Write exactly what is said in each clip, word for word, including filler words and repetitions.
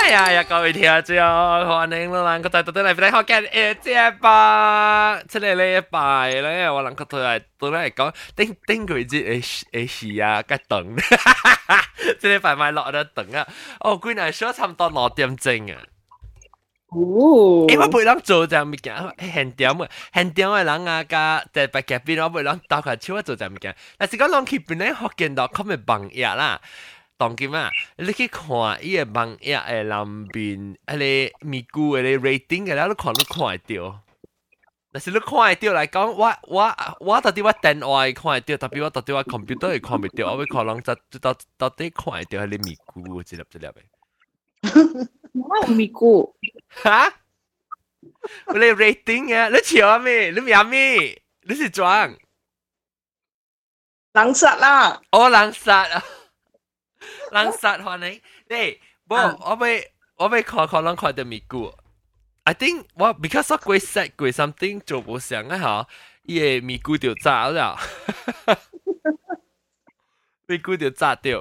哎呀呀，各位聽眾，歡迎我能夠再到嚟俾你學嘅誒節目。出嚟禮拜咧，我能夠對嚟對嚟講，頂頂個月誒誒是啊，個等，即係快快落咗等啊！哦，佢嗱少差唔多六點鐘啊。 哦， 誒，我背啷做就物件，現點啊，現點嘅人啊，加在白夾邊，我背啷倒下手做就物件。但是講啷去邊咧學見到，佢咪bằng嘢啦。當今啊，你去看伊個網頁誒南邊，迄個咪咕誒個 rating 嘅，你看你看會到。但是你看會到來講，我我我到底我電話會看會到，特別我到底我 computer 會看唔到，我會可能就到到底看會到迄個咪咕一粒一粒嘅。 我有咪咕。 哈？你 rating 啊？你笑咩？你咩咩？你是裝？ 人殺啦！ 哦，人殺啊！人殺歡迎，誒，不，我未我未看看人看到咪咕。I think 我 because 我過 set 過 something 做唔上啊嚇，伊個咪咕就炸了，咪咕就炸掉。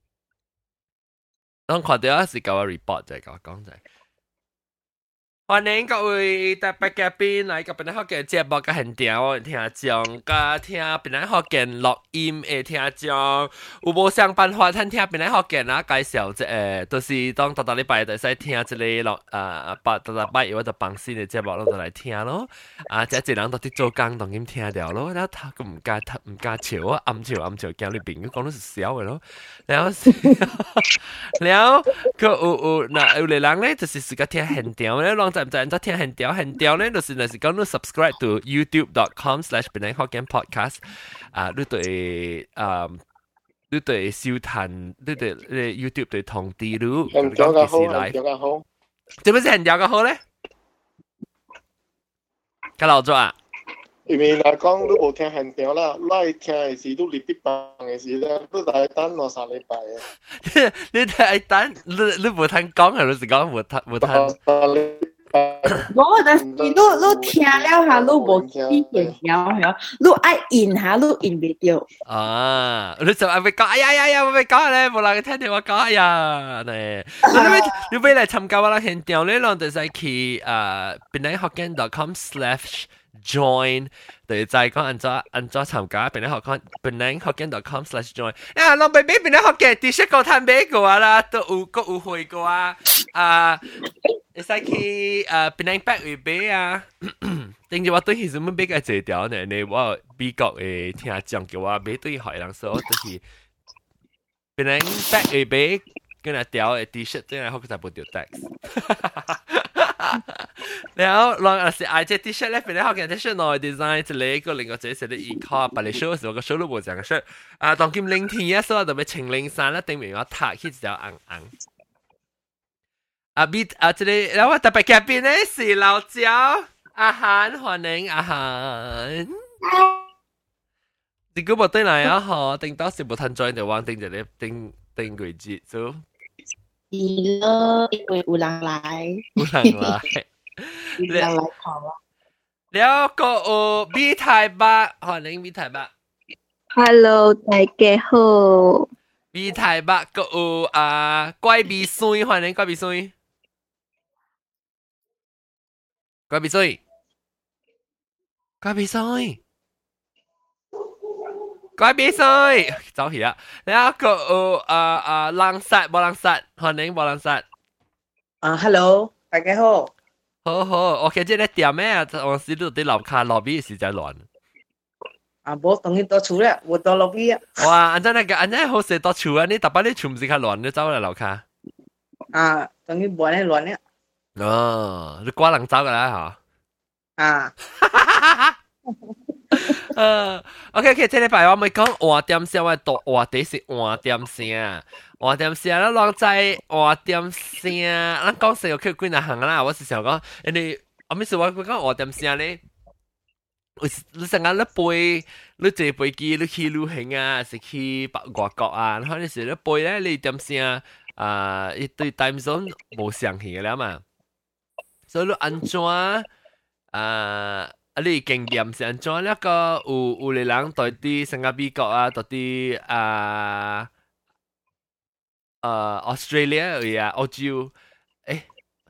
我看到是甲我 report 就係甲我講就係。歡迎各位特別嘉賓來到本來福建節目嘅現場，聽眾甲聽本來福建錄音嘅聽眾，有無想辦法聽聽本來福建啊？介紹即誒，都是當逐逐禮拜就使聽即個錄啊八逐逐禮拜有我就放新嘅節目，就來聽咯。啊，即係人到啲做工當然聽掉咯，然後他佢唔加他唔加笑啊，暗笑暗笑，驚你朋友講到是笑嘅咯。然後然後佢有有嗱有啲人咧，就是自己聽現場咧，讓唔知人哋聽很屌很屌咧，就是就是講你 subscribe to youtube dot com slash 本來福建 podcast 啊，你對啊，你對收聽，你對你 YouTube 對通知你， 很屌嘅好，很屌嘅好， 做咩是很屌嘅好咧？個老作啊！ 因為嚟講你冇聽很屌啦，你聽嘅時都離別棒嘅時咧，都大等我三禮拜嘅。 你睇等你你冇聽講係，你是講冇聽冇聽。 我但是你你聽了下，你無去現條係你愛印下，你印唔到。 啊！你就係咪講？哎呀呀呀！我咪講咧，冇人聽電話講哎呀咧。你咪你咪嚟參加我啦現場咧，讓就係去誒本來福建 dot com slash join， 就係講按咗按咗參加本來學講本來福建 dot com slash join。啊，我咪俾本來學嘅 T-shirt 個攤俾過啦，都有個有會過啊啊！你使去誒本來百位買啊，定住我對其實乜比較濟條呢？你我美國嘅聽講叫我買對海人說，就是本來百位買跟住條嘅 T-shirt，真係好就冇條 tax。然後讓是愛隻 T-shirt 咧，本來好嘅 T-shirt 內 design 一個個另外自己寫啲 e-card，把你 show 嘅時候個 show 都冇講嘅 shirt。啊，當今零天啊，所以特別晴零衫啦，頂面我塌起條硬硬。啊 B 啊，這裡然後特別嘉賓呢是老焦阿涵，歡迎阿涵。如果冇對嚟啊，嗬，定當時冇趁 join 就玩定就你定定季節就。 係咯，因為有人來， 有人來， 有人來看我。 แล้วก็โอบีไทยบ้า歡迎บีไทยบ้า Hello， 大家好。 บีไทยบ้าก็โออ่า怪鼻水歡迎怪鼻水。怪鼻水，怪鼻水，怪鼻水，走起啦！然後個有啊啊冷殺冇冷殺，歡迎冇冷殺。 啊 ，Hello， 大家好。 好好，我記住你點咩啊？我時都啲樓下 lobby 時就亂。 啊，冇當然到厝啦，冇到 lobby 啊。 哇！安真那個，安真好勢到厝啊！你特別你厝唔是較亂，你走嚟樓下。 啊，當然冇咧亂咧。 哦，你掛人走噶啦嚇。啊。 誒 ，OK OK，這禮拜我咪講換點聲，我讀換啲是換點聲，換點聲，咱攏知換點聲，咱講成個幾幾行啦。我是想講，人哋我咪是我講換點聲咧，你成日你背，你坐飛機，你去旅行啊，是去北外國啊，可能是你背咧，你點聲啊，一對 time zone 冇上去啦嘛。所以你安怎啊？啊，你經驗是安怎？一個有有啲人對啲新加美國啊，對啲啊啊 Australia 啊，澳洲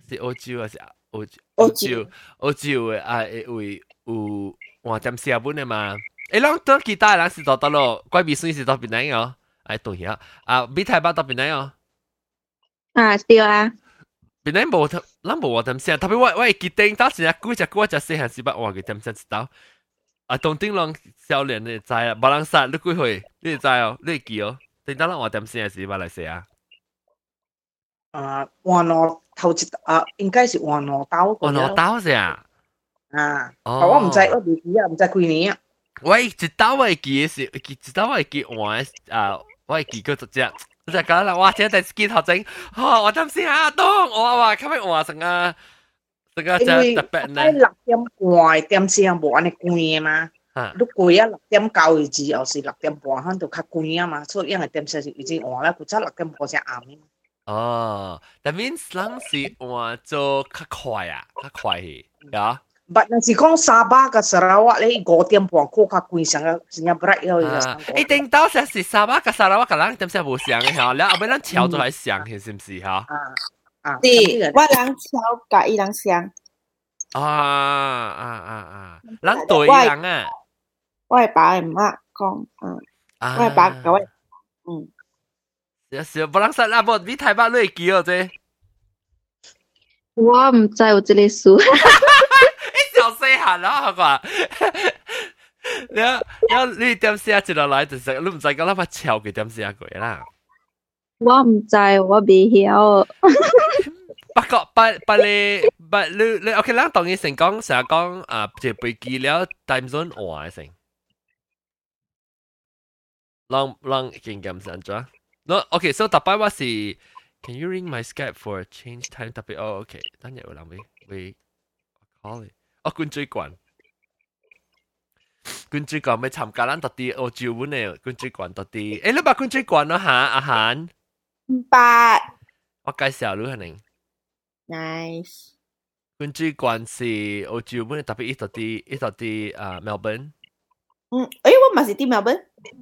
是澳洲還是澳澳洲澳洲嘅啊？會有換點寫本嘅嘛？誒，啷當其他人是到到咯，怪別算是到邊嚟哦？誒，對呀，啊，比台北到邊嚟哦？ 啊，對啊， 邊嚟冇，咱冇換點寫，特別我我記定當時啊，估只估只細漢時不換嘅點寫知道。啊，東頂浪少年你知啊，冇人殺你幾歲？你知哦，你記哦。定得啦，換點寫是馬來西亞。 啊，黃羅頭一啊，應該是黃羅刀。 黃羅刀是啊。 啊，我唔知，我唔知啊，唔知幾年啊。 喂，一刀我記嘅是，一刀我記換啊，我記嗰隻只，只講啦，哇！這第一頭整，嚇我擔心啊，當我話咁樣換成啊，成個只特別呢。 因為六點半點先冇安尼關嘛。你貴啊，六點九嘅字，又是六點半，喺度較貴啊嘛，所以因為點先是已經換啦，佢真六點半先啱嘅。 哦，但 means 啷是換做較快啊，較快去，呀？ 唔係，是講沙巴嘅沙拉瓦咧，五點半過較貴，成個成個 break 又要上。 一定到時是沙巴嘅沙拉瓦，可能點先冇上嘅嚇，然後尾咱橋就係上嘅，是唔是嚇？ 啊啊， 是，我人橋甲伊人上。 啊啊啊啊！人對人啊。 我係爸嘅媽講，嗯，我係爸教我，嗯， 有時不能實啦，無比台北你會記哦啫。 我唔知有這個書。 你小細漢啦，好啩？你你你點寫一落來就係你唔知講乜抄佢點寫過啦。 我唔知，我未曉。 不過不不你不你你 OK 啦，當然成講成日講啊，就背記了 time zone 換成。Long long 經驗上咗。No, okay, so 特別我是 Can you ring my Skype for change time 特別哦 ，OK， 等陣有人會會 call 你。哦，冠最慣，冠最慣咪參加咱特啲澳洲本嘅冠最慣特啲。誒，你把冠最慣咯嚇，阿涵。 八。 我介紹你係你。 Nice。 冠最慣是澳洲本特別一特啲一特啲啊 Melbourne。 嗯，誒，我咪是啲 Melbourne。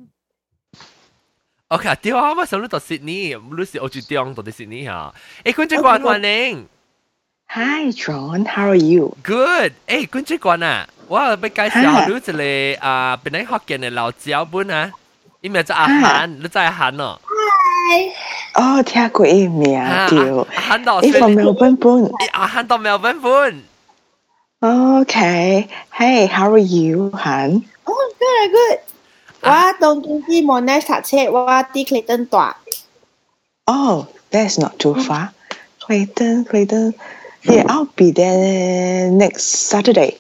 OK， 對啊，我想你到 Sydney， 你是澳洲中到啲 Sydney 嚇。誒，冠最慣歡迎。 Hi John, how are you? Good. 誒，冠最慣啊，我要介紹你一個啊，邊個福建嘅老椒本啊，伊名叫阿涵，你知阿涵哦？ 哦，聽過伊名對。 阿涵到伊from Melbourne本。 阿涵到 Melbourne 本。 Okay. Hey, how are you, Han? Oh, good, good. 我當經濟 Monash 讀冊，我啲 Clayton 大。 Oh, that's not too far. Clayton, Clayton. Yeah, I'll be there next Saturday.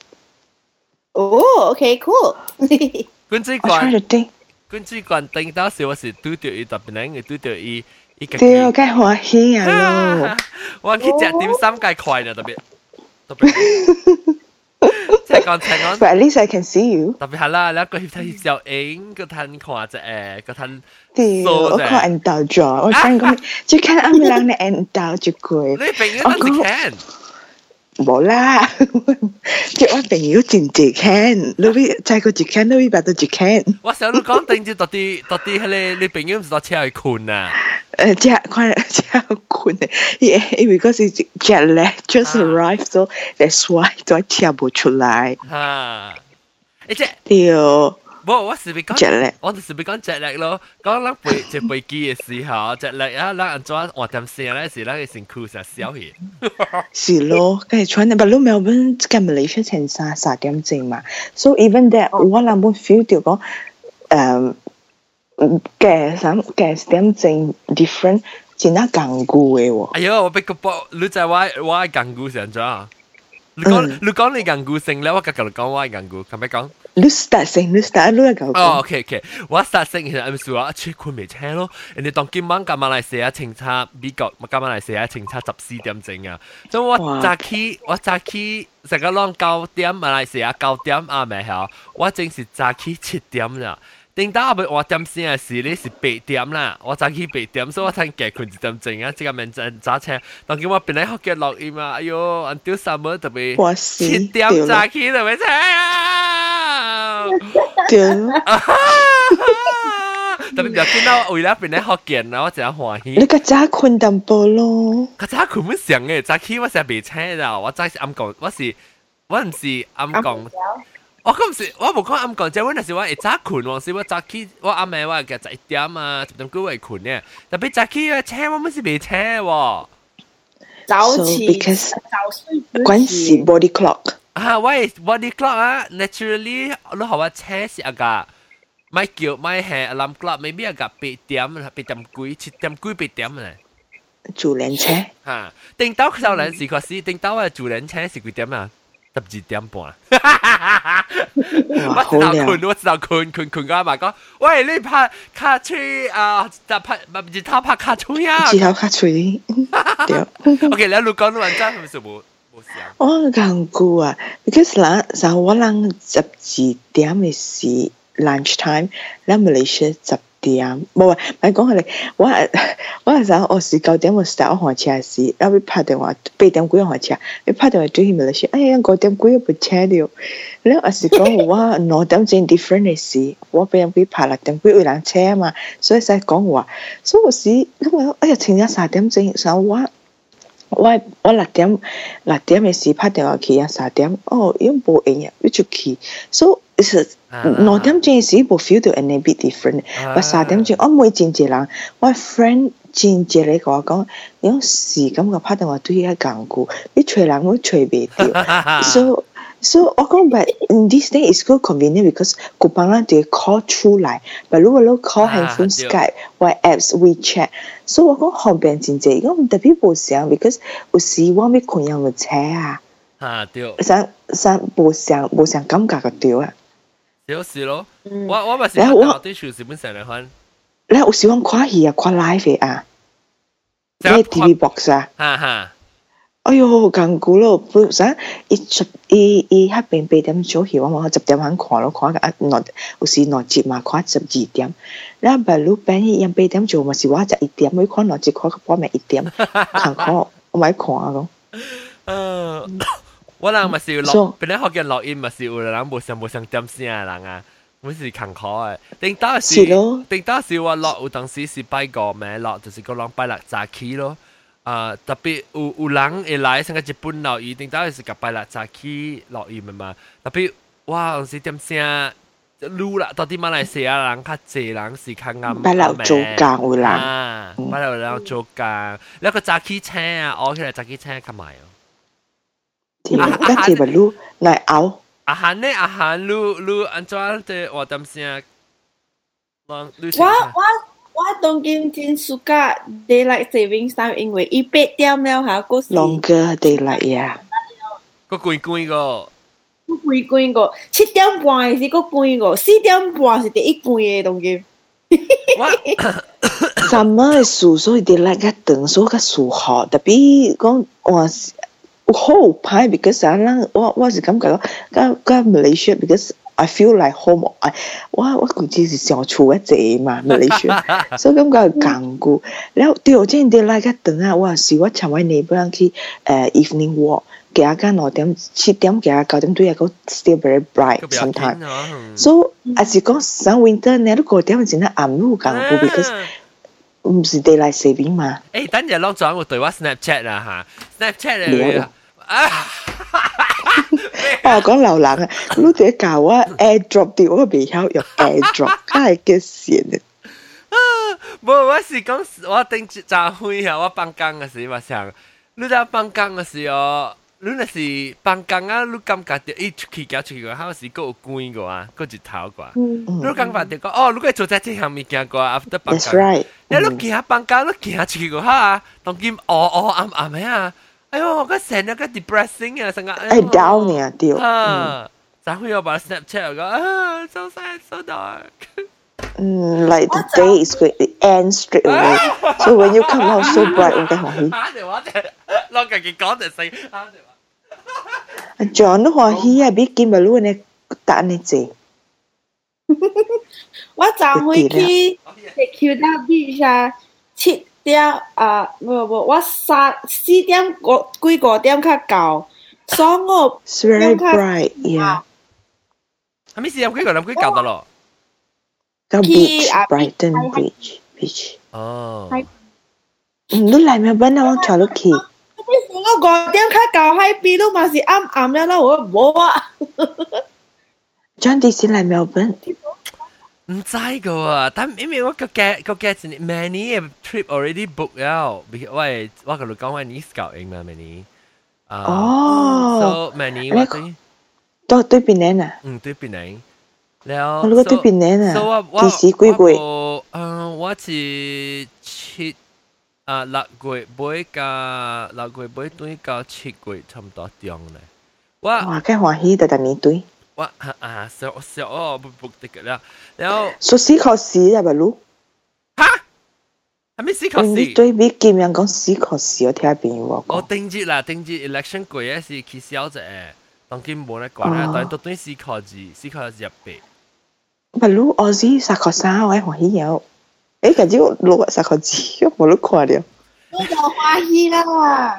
Oh, okay, cool. 冠最 I try to 慣， think. 冠最慣頂到時我是拄到伊特別人，拄到伊伊個。 對，該歡喜啊咯！ 我去食點心介快呢，特別特別。即係講，即係講。 But at least I can see you. 特別係啦，你一個翕睇照影，個睇看隻誒，個睇。 對，我看引導咗，我想講，就看啱人嘅引導就過。 你朋友當時看。 冇啦，即我朋友真係看，你會再個一看，你會白到一看。 我想你講定住到啲到啲係你你朋友唔是到車去困啊？ 誒，即係看車去困嘅，因為嗰時 jet lag just arrived，so that's why 再車冇出來。 嚇！誒即對。 冇，我是咪講 jet lag， 我就是咪講 jet lag 咯。講咱飛即飛機嘅時候 jet lag 啊，咱安怎換點聲咧？是咱嘅身軀成小氣。 是咯，跟住穿，但係你 Melbourne 跟 Malaysia 前三三點鐘嘛，so even that 我諗冇 feel 到講誒嘅三嘅點鐘 different，真係강구嘅喎。 哎呦，我俾個波，你就我我係강구成咗。你講你講你강구成咧，我夾夾講我係강구，咁咪講？ 你 start 先，你 start 你講。 哦 ，OK OK， 我 start 先其實係咪說啊？出困未聽咯，人哋當今晚夾馬來西亞清查美國，夾馬來西亞清查十四點鐘啊，所以我早起我早起成個浪九點馬來西亞九點啊未曉，我正是早起七點啦。頂到後尾我點先嘅時咧是八點啦，我早起八點，所以我睇夾困一點鐘啊，即個名真揸車。當今我本來學嘅錄音啊，哎呦，until summer 特別七點早起特別車啊！ 對， 特別見到為了邊咧學見啦，我真係歡喜。 你個早困淡薄咯， 個早困唔上嘅，早起我成日未請啦，我早是暗講，我是我唔是暗講。我嗰陣時我冇講暗講，即係嗰陣時我會早困，嗰陣時我早起我阿妹話嘅十一點啊，十點幾會困嘅，特別早起嘅請我唔是未請喎。 早起早睡關係 body clock。 啊，喂 body clock 啊 ，naturally 你學我請是一個，咪叫咪係 alarm clock，maybe 一個八點八點幾七點幾八點咧。 主人車。 嚇，定到少人時確實，定到嘅主人車是幾點啊？十二點半。我知道困，我知道困困困個嘛講，喂你拍卡吹啊，就拍唔係頭拍卡吹啊。 頭卡吹。對。 OK，你一路講到完真係咪冇冇事啊？ 我講過啊 ，because 嗱，就我諗十二點嘅時 lunch time，喺馬來西亞十點，冇啊，咪講佢哋，我我係想我是九點我 start 我開車時，然後拍電話八點幾我開車，你拍電話對佢馬來西亞，哎呀九點幾我部車掉，然後我是講我六點鐘 different 嘅時，我八點幾拍六點幾會攔車啊嘛，所以先講話，所以我是咁我哎呀前日三點鐘，所以我。我我六點六點嘅時拍電話去啊，三點哦，因為冇影啊，要出去，所以其實六點鐘嘅時冇 feel 到 any bit different，我三點鐘我每見一人，我 friend 見一個講講，有時感覺拍電話對佢講句，你吹人我吹唔到，所以。So 我講 but in this day is good convenient because 佢幫人哋 call 出來，但如果你 call handphone Skype 或 apps WeChat，所以我講方便真濟，我唔特別冇想 because 有時我咪困人冇車啊， 啊對， 想想冇想冇想感覺個對啊， 有時咯，我我咪係我對數基本上嚟看， 你有時我看戲啊，看 live 啊，你 T V box 啊， 哈哈。 哎呦，咁古咯！本身一十一一黑邊八點早起，我我十點肯看咯，看個啊內有時內節嘛，看十二點。然後白魯半夜八點做，咪是我十一點，我看內節看個半夜一點，看看我咪看咯。 嗯，我人咪是要落，本來學嘅錄音咪是有人冇上冇上點聲嘅人啊，我是看可嘅。定當時，定當時我落有當時是拜個咩落，就是個人拜六早起咯。啊，特別有有人會來，像個日本落雨，定到是個拜六早起落雨嘛。特別哇，有時點聲，路啦，到底馬來西亞人較濟人是較啱。 拜六做工有人， 啊，拜六人做工，你個早起車啊，我起來早起車較賣哦。 啊，跟住咪路來熬。 啊喊呢？啊喊路路安怎對我點聲？ 我我。我當今真 suka daylight savings time，因為伊八點了嚇，嗰時 longer daylight 呀， 個貴貴個， 個貴貴個，七點半係個貴個，四點半是第一貴嘅當今。 什麼數所以 daylight 較長，所以較舒服。特別講我好歹 because 人我我是感覺講，甲甲 Malaysia because I feel like home， I 我我估計是上厝一隻嘛，馬來西亞，所以感覺강구。然後對，即係嚟個等啊，我是我尋位你不讓去誒 evening walk，行到六點七點行到九點對，個 still very bright sometimes。所以還是講上 winter 呢，都九點真係暗路강구 ，because 唔是 daylight saving 嘛。 誒，等陣攞咗我對我 Snapchat 啦嚇 ，Snapchat 嚟啊！ 我講流冷啊，你自己教我 airdrop 掉，我未曉用 airdrop， 真係嘅線啊！冇，我是講我頂早會啊，我放工嘅時我想，你喺放工嘅時候，你若是放工啊，你感覺到一出去搞出去個，好時個有光個啊，個日頭個，你感覺到講哦，你個做在這項物件個 after 放工，你你行放工，你行出去個哈，當今黑黑暗暗嘅啊！哎呦，個成日個 depressing 啊，成個哎 down 呢掉啊，就會有把 Snapchat 個啊 ，so sad so dark。 嗯 ，like the day is going to end straight away. So when you come out so bright， 我嘅歡喜。 嚇條話就攞自己講就死嚇條話。John 都歡喜啊，比見咪攞呢打呢字。 我就會去 Q W 啊，七點啊，唔唔，我三四點個幾個點較高，所以我 very bright，yeah。 係咪四點幾個點幾高得咯？ 個 beach Brighton Beach beach 哦， 唔都嚟咩賓啊？我坐到去。 我五點較到海邊，都嘛是暗暗了啦，我冇啊。 John 啲先嚟 Melbourne。 唔知個啊，但因為我個嘅個嘅係 many trip already book 了，我我個你講話你搞應嘛 many。 哦 ，so many 我對都對邊呢啊？ 嗯，對邊呢？แล้ว我對邊呢啊？ 幾時幾月？ 嗯，我是七啊六月尾加六月尾對到七月差唔多中咧。我哇，幾歡喜就等你對。 我啊，小小哦不不得了，然後數試考試啊，咪咯？ 嚇？係咪試考試？ 你對比見人講試考試，我聽下邊話講。 我定住啦，定住 election 過嘅是去小隻，當今冇得講啦，但係都對試考試，試考試入邊。 咪咯，我知實考生，我係歡喜有。誒，近朝錄實考試，我都看了。 我就歡喜啦。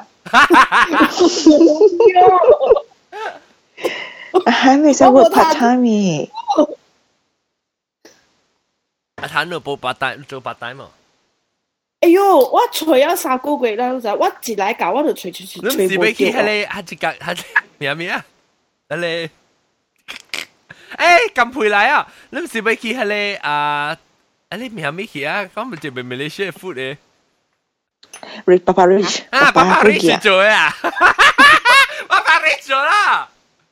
還沒上過 part time 嘅。 啊，他no 報 part time 做 part time 嘛？ 哎呦，我除咗三個月啦，就我一來搞我就除除除除。 你唔是要去迄個哈一格哈咩咩啊？迄個，誒咁陪來啊！你唔是要去迄個啊？啊你咩咩去啊？講唔就係馬來西亞 food 嘅。 Rich Papa Rich 啊，Papa Rich 做嘅啊，Papa Rich 做啦。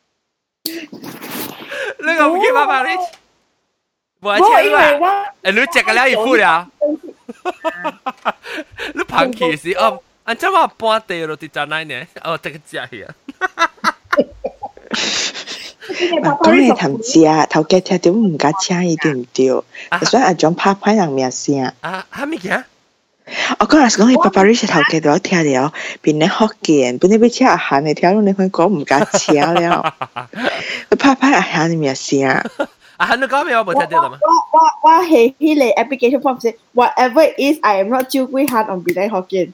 你講唔去 Papa Rich？我以為我，誒你食個了一副了。你胖起是哦，按怎麼半地落地在哪呢？哦，這個食去啊。 講你談食，頭家聽到唔敢請伊對唔對？所以阿種拍拍人名聲。 啊，蝦米嘅？ 我嗰陣講起 Papa Rich 頭家都聽了，變你福建，本來要請阿漢嚟聽，你可講唔敢請了。拍拍阿漢嘅名聲。 啊，你講咩？我冇聽到嘛。 我我我係迄個 application form 寫 whatever it is, I am not 照顧漢 on 邊嚟福建。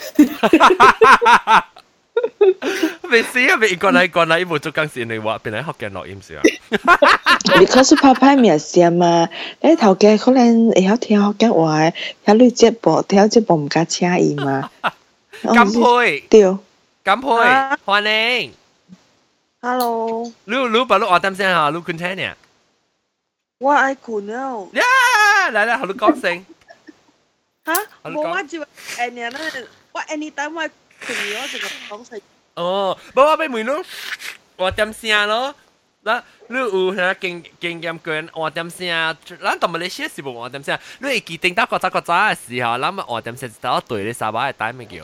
未試啊！未過嚟過嚟冇做更事，你話邊嚟福建落音少啊？ 你可是拍拍名聲嘛？你頭家可能會曉聽福建話，曉你節目，聽節目唔敢請伊嘛？ 金佩對， 金佩歡迎。 Hello， 你你把你話點聲啊？你困聽呢？ 我愛困了。 呀，嚟嚟，同你講聲。 嚇？冇我就誒年啦，我 anytime 我困咗就講聲。 哦，冇我俾問你，話點聲咯？嗱，你有嚇經經驗過話點聲？咱同馬來西亞是冇話點聲。你會記定到嗰陣嗰陣嘅時候，咱咪話點聲到對你沙巴嘅帶咪叫？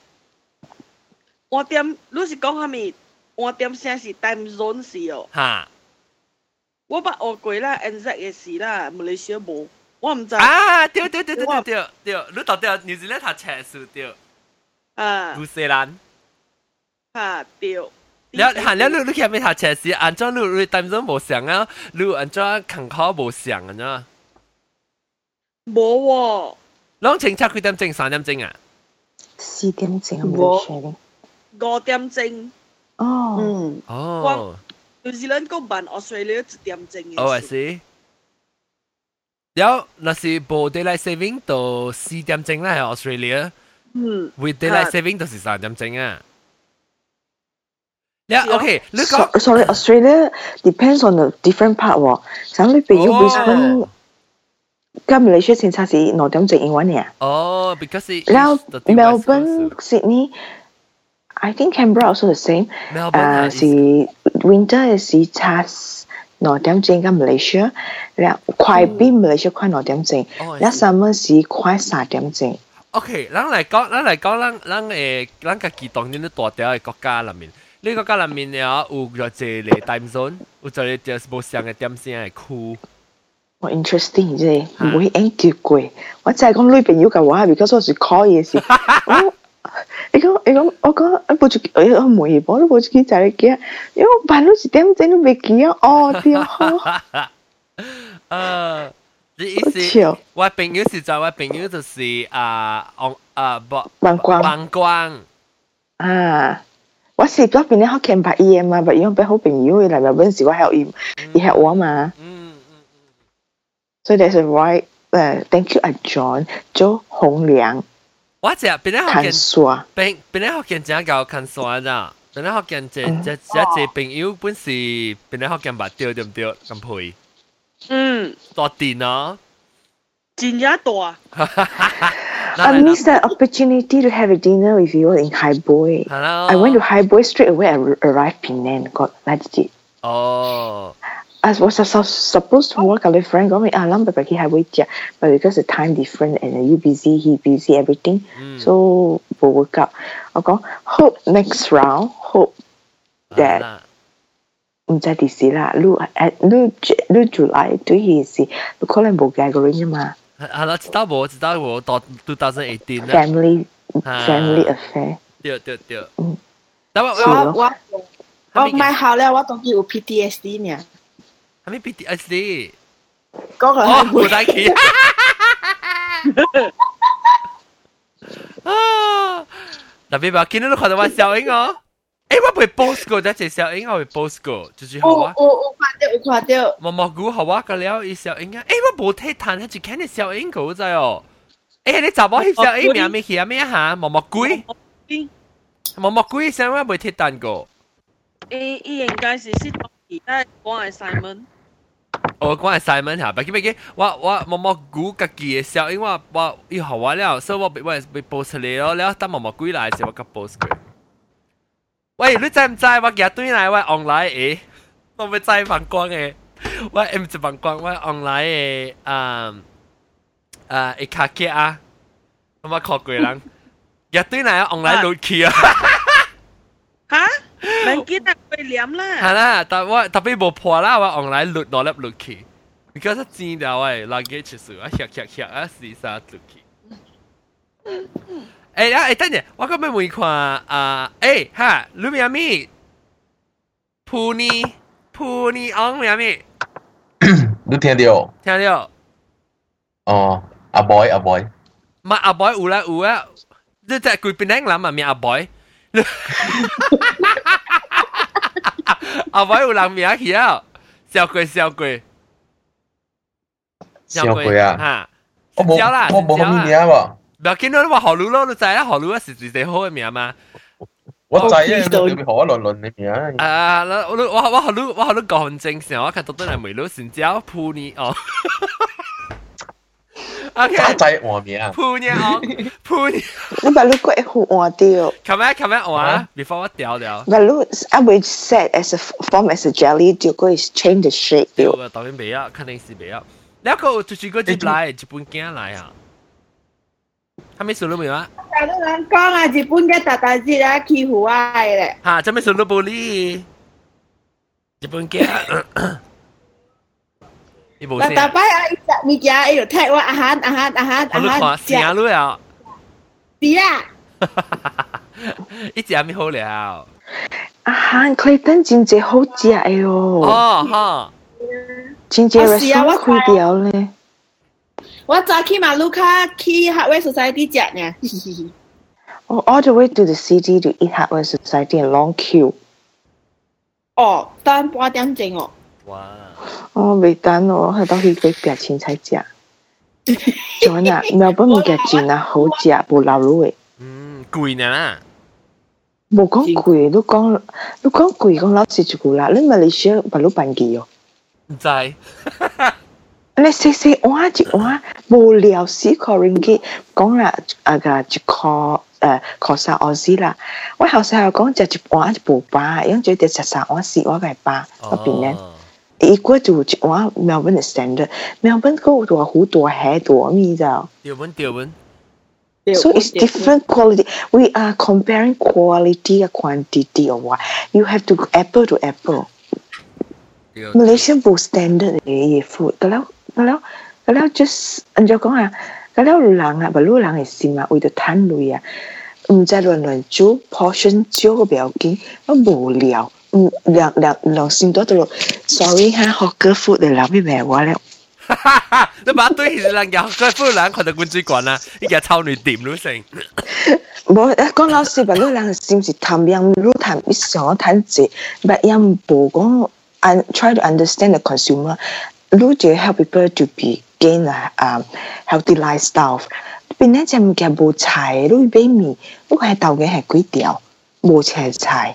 話點，你是講蝦米？話點聲是 time zone 是哦。 嚇！ 我捌學過啦 ，N Z 嘅事啦，馬來西亞冇，我唔知。 啊，對對對對對對對，你到底紐西蘭讀冊數對？ 啊。 紐西蘭。 嚇對。 了嚇了，你你去咩讀冊是按照你你time zone 無相啊？你按照空考無相啊？呢？ 冇喎。 攏清楚幾點鐘？三點鐘啊？ 四點鐘冇。 五點鐘。 哦。 嗯。 哦。 紐西蘭嗰班 Australia 一點鐘嘅。 哦，I see。有，那是無 daylight saving 到四點鐘啦，喺 Australia。 嗯。 with daylight saving 到是三點鐘啊。Yeah, okay. Look, so, sorry, Australia depends on the different part 喎。像你譬如 Brisbane，跟 Malaysia 先差是六點鐘英文嘅。 哦 ，because it. 然後 Melbourne、Sydney。I think Canberra also the same. Melbourne 是 winter 是差六點鐘跟 Malaysia， 然後快比 Malaysia 快六點鐘，然後 summer 是快三點鐘。 OK，咱嚟講，咱嚟講，咱咱誒，咱家己當年啲大條嘅國家裏面，呢個國家裏面有有咗一個 time zone，有咗一啲無相嘅點聲嘅區。 我 interesting 啫，唔會 engage 過。我就係講女朋友嘅話 ，because 我是 call 嘢事。你講你講我講我報住我我微博都報住幾仔嚟嘅，因為我辦到時點整都未記啊，哦對啊。 誒，你意思我朋友是在我朋友就是啊，啊不， 萬光萬光啊。我試咗邊啲學傾白嘢嘛，白嘢俾好朋友嚟咪嗰陣時我help him，he help 我嘛。 So there's a right. Uh, thank you, John. 做紅涼。 我只邊咧看沙。 邊邊咧學見真搞看沙咋？邊咧學見只只只只朋友本是邊咧學見目雕對唔對？咁配。 嗯。 大電啊！ 真也大。 I missed that opportunity to have a dinner with you in Highboy. Hello. I went to Highboy straight away. I arrived Penang. Got legit. Oh. I was supposed to work with a friend. Got me alam but he Highboy tia. But because the time different and you busy, he busy everything. Mm. So we'll work out. I go hope next round. Hope that. 唔知第時啦，你誒你你 July 對佢是，你可能冇計過啫嘛。 係啦，知道冇？知道冇？到二零一八啦。 Family family affair。 對對對。 嗯。 但我我我我買好了，我當佢有 P T S D 呢。 係咪 P T S D？ 嗰個係冇得企。啊！特別話見到你看到我笑應哦。誒，我被 post 過，但係小英我被 post 過，就是好啊。 我我看到，我看到。 毛毛菇好啊，個了伊小英啊，誒，我冇睇彈，係只看你小英個在哦。誒，你查某翕小英名咩起啊咩嚇？毛毛菇，毛毛菇想我冇睇彈過。 誒，伊應該是是而家講係 Simon。 我講係 Simon 嚇，不記不記，我我毛毛菇家己嘅小英我我要好啊了，所以我被我被 post 出嚟咯，แล้ว等毛毛菇來時我個 post 佢。喂，你知唔知我日對嚟我 online 誒，我咪知曝光嘅，我唔知曝光，我 online 嘅啊啊一卡機啊，我咪學過人，日對嚟 online 錄起啊， 嚇？你記得佢念啦？ 係啦，但我特別冇破啦，我 online 錄攞粒錄起，而家真係掉喂，垃圾出數啊，嚇嚇嚇啊，試下錄起。誒啊！誒等陣，我今日問看啊，誒哈，你咩咪？普尼普尼昂咩咪？ 你聽到？ 聽到。 哦，阿 boy 阿 boy。 唔係阿 boy 有啦有啊，你即係佢變靚男啊，咩阿 boy？阿 boy 有人名去啊，小鬼小鬼。 小鬼啊！ 嚇， 我冇我冇咁名喎。 唔要見到你話何路咯，你知啦，何路是最最好嘅名嘛。 我知啊，你特別何倫倫嘅名。 啊，我我我我何路我何路講很正常，我看到都係梅路先招普尼哦。OK， 我知我名。 普尼哦，普尼。 你把你個一號換掉。 琴日琴日換，before 我掉掉。 把你I will set as a form as a jelly， 就可以 change the shape。 對啊，當然未啊，肯定是未啊。แล้วก็就是個接來，日本驚來啊。係咪數到未啊？ 有啲人講啊，日本嘅大大隻啊，欺負我嘅咧。 嚇，做咩數到玻璃？日本嘅。你冇聲。 大擺啊！一隻物件，哎呦，踢我阿漢阿漢阿漢阿漢。 食聲咯呀！ 是啊。 一隻咪好了。 阿漢佢等真係好食嘅喲。 哦，哈。 真係 restaurant 開掉咧。 我早去馬路卡去 Hardware Society 食呢。 Oh, all the way to the city to eat Hardware Society and long queue. 哦，等半點鐘哦。 哇！ 哦，未等哦，係到去幾百錢才食。仲啊，苗本物件真啊好食，無流路嘅。 嗯，貴呢啦。 冇講貴，你講你講貴，講老實一句啦，你馬來西亞把路辦機哦。 唔知。 你細細碗一碗無聊四個 ringgit， 講啦啊個一個誒個三澳紙啦。我後生又講就一碗一部巴，因為就食三碗四碗嘅巴，我邊咧。如果就一碗 Melbourne 嘅 standard，Melbourne 嗰個好多海多咪就。 調本調本。 So it's different quality. We are comparing quality and quantity or what. You have to go apple to apple. Malaysia 冇 standard 嘅嘢 food，咁樣咁樣咁樣 just 人就講啊，咁樣人啊，唔係人嘅事嘛，為咗貪累啊，唔知亂亂煮 portion 少個唔要緊，我無聊，唔兩兩兩線多到落 ，sorry 嚇，學個 food 嚟諗咩咩話咧？ 你把對人嘅學個 food 人佢就管最慣啦，依家臭女掂都成。 冇講老實吧，你人係唔是貪樣，你貪你想貪字，但係冇講。And try to understand the consumer. 你就 help people to be gain a um, healthy lifestyle 邊咧隻物件無菜你買麵你係豆嘅係幾條無青菜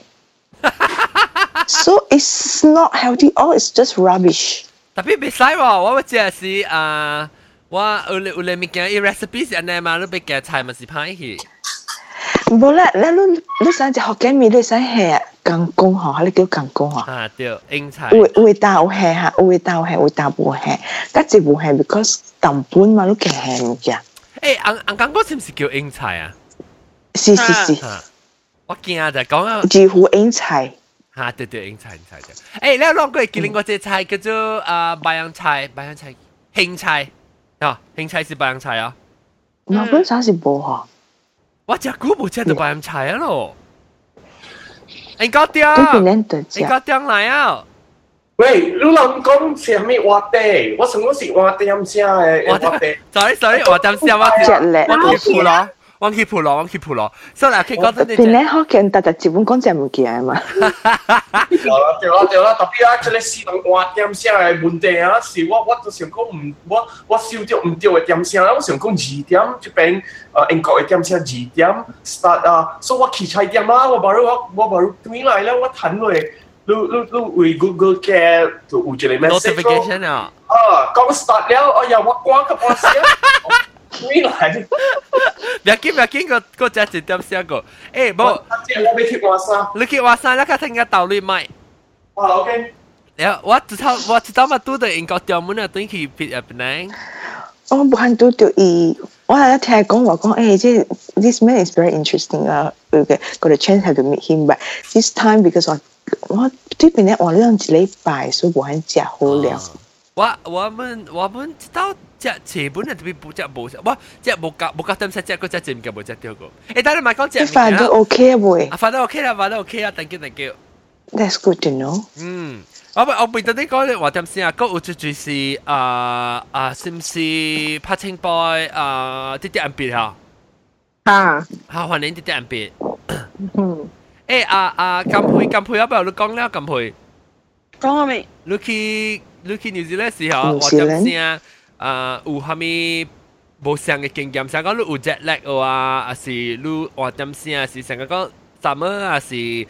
so it's not healthy all it's just rubbish 特別別使喎我只係啊我有有你物件伊 recipe 是安尼嘛你別加菜咪是歹去冇啦你你你想隻學嘅麵你想係更公嗬你叫更公嗬啊對英菜會會豆係嚇會豆係會豆冇係但係冇係 because 根本嘛都嘅係物件誒紅紅剛哥是唔是叫英菜啊是是是我驚就講啊幾乎英菜嚇對對英菜英菜對誒你有諗過見另外隻菜叫做啊白洋菜白洋菜興菜啊興菜是白洋菜啊我本身是冇嗬我只估冇食到白洋菜啊咯應該點應該點來啊喂，你諗講是咩話題？我想講是話題咁先嘅話題。 sorry sorry，話題先我我去鋪咯，我去鋪咯，我去鋪咯。所以嗱，佢講真啲。 邊咧學見特特接本講隻物件啊嘛。 對啦對啦對啦，特別啊，即係是講話題先嘅問題啊，是我我都想講唔我我收咗唔掉嘅點先啦，我想講二點這邊誒英國嘅點先二點 start 啊，所以我起菜點啦，我把我我把對嚟啦，我彈落嚟。你你你為 Google 嘅就有一個 notification 啊， 啊，講 start 了，哎呀，我關個關先，咩嚟？ 唔要緊唔要緊，個個只一點先個，誒冇， 我未去話山， 你去話山，你睇聽個道理咪？ 啊 ，OK。 呀，我知道我知道嘛，都對英國條門啊，對佢別入邊。 我冇看到到伊，我係聽講話講，誒，即 this man is very interesting 啊，佢嘅個 chance have to meet him，but this time because 我。我呢邊咧，我呢樣子禮拜，所以我很食好料。 我我們我們知道只前本係特別冇只冇食，哇！只冇夾冇夾點食，只個只唔夾冇只掉個。誒，但係咪講只飯都 OK 喎？ 啊，飯都 OK 啦，飯都 OK 啦，thank you thank you。 That's good to know。 嗯，我我背到啲講咧話點先啊？嗰個最最是啊啊，是唔是拍清 boy 啊？啲啲人別嚇。 啊。 嚇，歡迎啲啲人別。 嗯。 誒啊啊！金培金培，有冇你講了金培？ 講咗未？ 你去你去 New Zealand 時候，我點先啊？有蝦米無相嘅經驗？想講你有 jet lag 啊，還是你我點先啊？是想講 summer 還是誒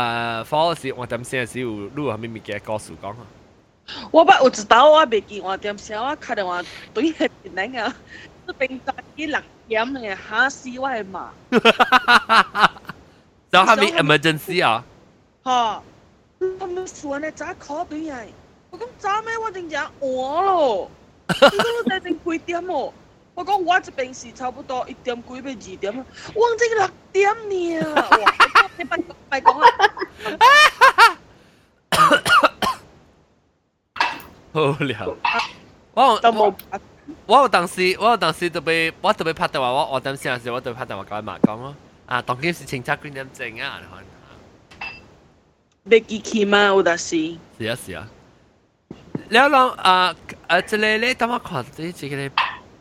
fall 時我點先？是有你有蝦米物件告訴講啊？ 我不我知道我未見我點先，我睇到我對係邊個啊？你平常啲六點嘅嚇死我係嘛？ 就係咪 emergency 啊？ 嚇！我們說呢，咋考對呀？我講咋咩？我正正餓咯，點解我哋定幾點哦？我講我這邊是差不多一點幾俾二點，我正六點呢。哇！你唔係講啊？ 好料！我就冇。 我有當時我有當時特別我特別拍電話，我我等時陣時我特別拍電話講埋講咯。啊，當今是清查幾點鐘啊？ 未記起嘛，有得是。 是啊是啊。你諗啊啊，這裡你等我看啲這個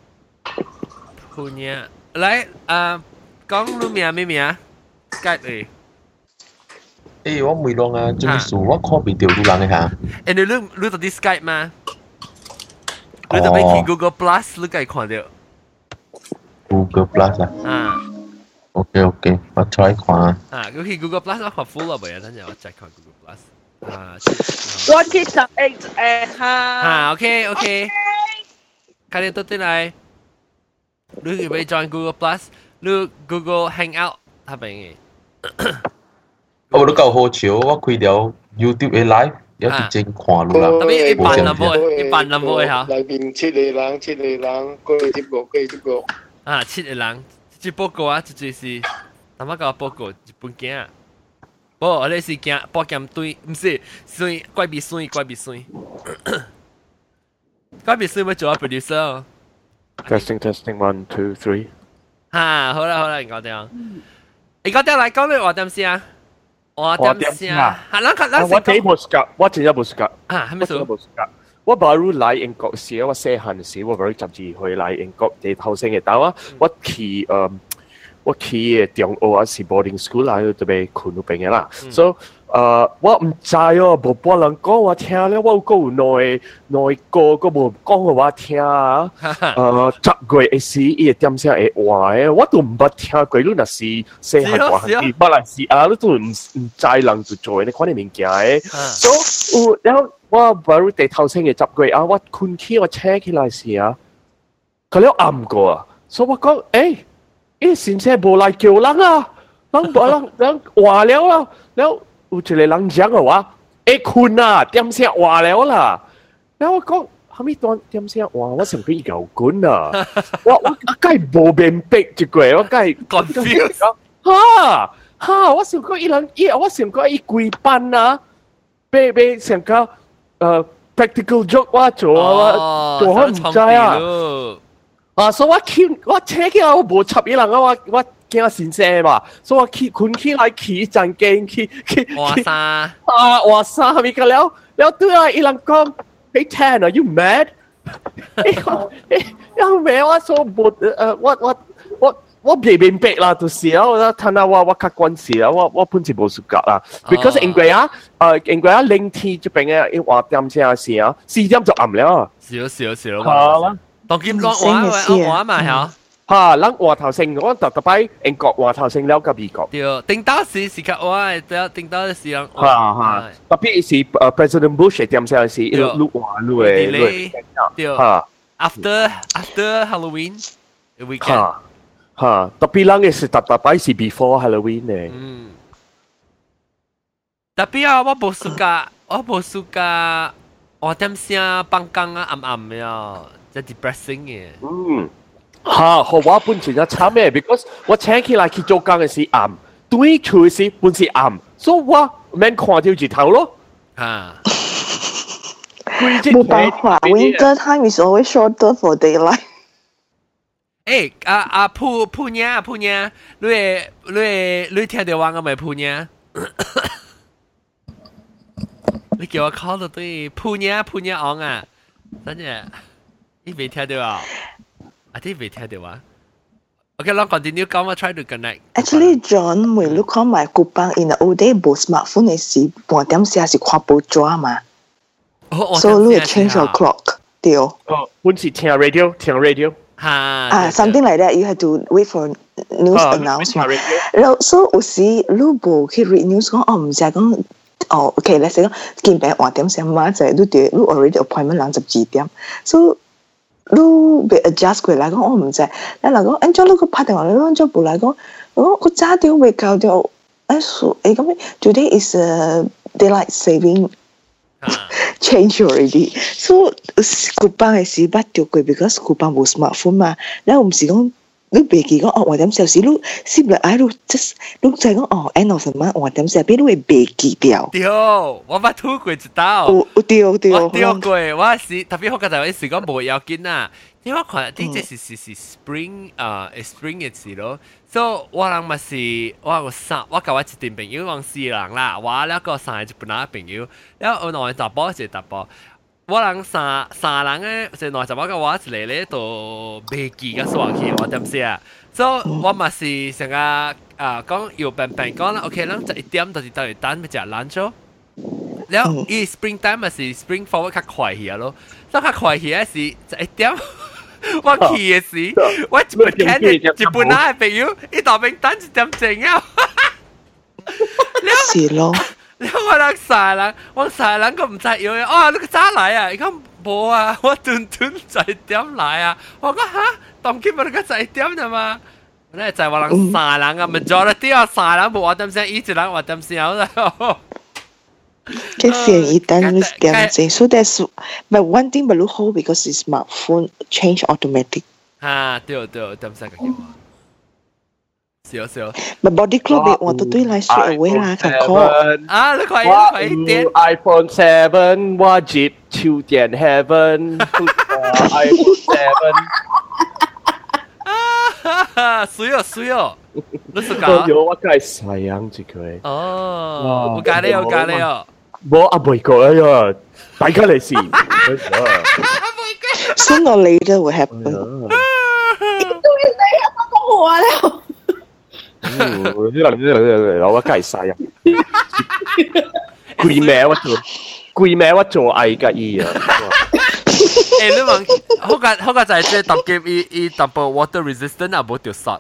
鋪嘢，來啊，講你名咩名？Skype 誒。 誒，我未弄啊，做咩事？我看唔到你人嘅嚇。 誒，你你你到啲 Skype 嗎？你特別去 Google Plus，你可以看到。 Google Plus 啊。啊。OK OK，我 try 看。 啊，佢去 Google Plus 我看 full 啦，未啊？等陣我 check 看 Google Plus。啊。 我其實誒誒嚇。 啊 OK OK。快啲到啲嚟。你要唔要 join Google Plus？你 Google Hangout 係咪嘅？ 我都夠好笑，我開咗 YouTube 嘅 live，有啲正看咯啦。 特別一般人會，一般人會嚇。 裏邊七個人，七個人，過去接個，過去接個。 啊，七個人。只報告啊，就就是他媽個報告日本鏡啊，不，我哋是鏡報鏡對，唔是水怪別水怪別水，怪別水咪做 producer。 Testing testing one two three。 嚇，好啦好啦，你講點？你講點嚟講你話點先啊？我點先啊？係啷個啷個？ 我睇部 Skype，我真係部 Skype。 啊，係咪數？ 我 baru 嚟英國時，我細漢時我 baru 甚至去嚟英國嘅頭先嘅，但我我去誒我去嘅中學啊是 boarding school 啦，特別困到邊嘅啦，所以誒，我唔知哦，無半人講我聽咧，我夠內內個個無講我聽啊。誒，十月嘅時，伊會點聲會話嘅，我都唔捌聽過。你若是細漢大漢啲馬來西亞，你都唔唔知人就做呢款嘅物件嘅。所以有然後我不如地頭先嘅十月啊，我困起我請起來時啊，佢咧暗過啊，所以我講誒，伊先生無來叫人啊，人無人人話了啦，了。有一個人講嘅話，誒困啊，點聲話了啦。然後我講，後尾當點聲話，我成個搖滾啊！我我我梗係冇面壁一個，我梗係 confuse。嚇嚇，我成個一人一，我成個一幾班啊，被被成個誒 practical joke 我做啊，做開唔知啊。啊，所以我見我車起來我無插一人啊，我我。驚我先生嘛，所以我起困起來起陣驚起起哇沙啊哇沙咪個了了對啊，伊人講 Hey Tan are you mad？ 伊講因為我所冇誒我我我我未明白啦，就是啊，我睇下我我較關事啊，我我本身冇熟覺啦 ，because 因為啊誒因為啊零天這邊嘅因話點先啊事啊，四點就暗了， 少少少嘛，當劍講話話話嘛係。 嚇，咱話頭先，我特特擺英國話頭先了個美國。 對，頂到時時間我係頂到時人。 嚇嚇，特別是誒 President Bush 點先是，一路錄話錄誒。 對。嚇。After after Halloween weekend。 嚇嚇，特別人嘅是特特擺是 before Halloween 嘅。 嗯。特別啊，我冇暑假，我冇暑假，我點先放工啊暗暗嘅，真 depressing 嘅。 嗯。嚇，和我本身就慘嘅 ，because 我請起來去做工嘅時暗，對佢嘅時本是暗，所以我免看到日頭咯。 嚇， 冇辦法 ，winter time is always shorter for daylight。 誒，啊啊，鋪鋪嘢鋪嘢，你你你聽到話我咪鋪嘢？你叫我 call 到對鋪嘢鋪嘢昂啊，真嘅，你未聽到啊？I think 未聽到啊。Okay, long continue. Come, I try to connect. Actually, John, when look on my coupon in the old day, both smartphone is see, one them say is 看報紙嘛。So you change your clock, 對。哦， 本是聽 radio， 聽 radio。 嚇。 啊 ，something like that. You have to wait for news announcement. 然後 so 有時你無去 read news 講，哦唔係講。哦 ，OK，let's say 講見病換點先嘛，就係你對你 already appointment 兩十二點，so。你被 adjust 過嚟講，我唔知。你嚟講，按照你個拍電話，你按照部嚟講，我個揸掉未夠掉，誒數誒咁，today is a daylight saving change already。所以古邦係時不掉過 ，because 古邦冇 smartphone 嘛。你唔是講你別記講哦，我點時時你攝落嚟，你 just 你就係講哦 ，end of the month 我點時俾你會別記掉。 對，我捌吐過一道。 有對對。 我掉過，我是特別好嘅就係時講冇要緊啊，因為我看啲即係是是 spring 啊 spring 嘅事咯，所以我諗咪是我個三，我教我一段朋友講四人啦，我兩個三個本來朋友，然後我內搭波就搭波。我人三三人咧，就內十一個話一嚟咧，都未記嘅數學我點寫啊？所以我咪是成個啊講要病病講啦 ，OK 啦，就一點就是到嚟等咪食 lunch 咯。然後伊 spring time 咪是 spring forward 較快啲咯，所以較快啲是就一點我去嘅時，我一本看嘅一本那嘅朋友，伊當兵等一點鐘啊！ 是咯。 你我人晒人，我晒人個唔知要嘅，哦，你個渣嚟啊！而家冇啊，我斷斷就係點嚟啊！我講嚇，當今日你個就係點啫嘛？咧就係話人晒人啊，majority 啊晒人冇話點先，以前人話點先有啦。 佢先一單係點先 ，so that's but one thing but hold because it's smartphone change automatic。 啊，對對，點先個叫我。少少， 咪 body clock 你我都對嚟 straight away 啦，佢 call 啊，你可以可以點 iPhone seven 我接超電 heaven，iPhone seven， 啊，水哦水哦，你是講？ 有我梗係細樣住佢。 哦，有咖喱有咖喱哦。 冇阿妹講呀，大家嚟試。 Sooner or later will happen。 都係你啊，我講我啦。 嗯，呢個呢個我梗係細啊。 鬼咩我做，鬼咩我做愛噶伊啊！ 誒，你問好個好個就係即係揼劍，伊伊 double water resistant 啊，冇掉實。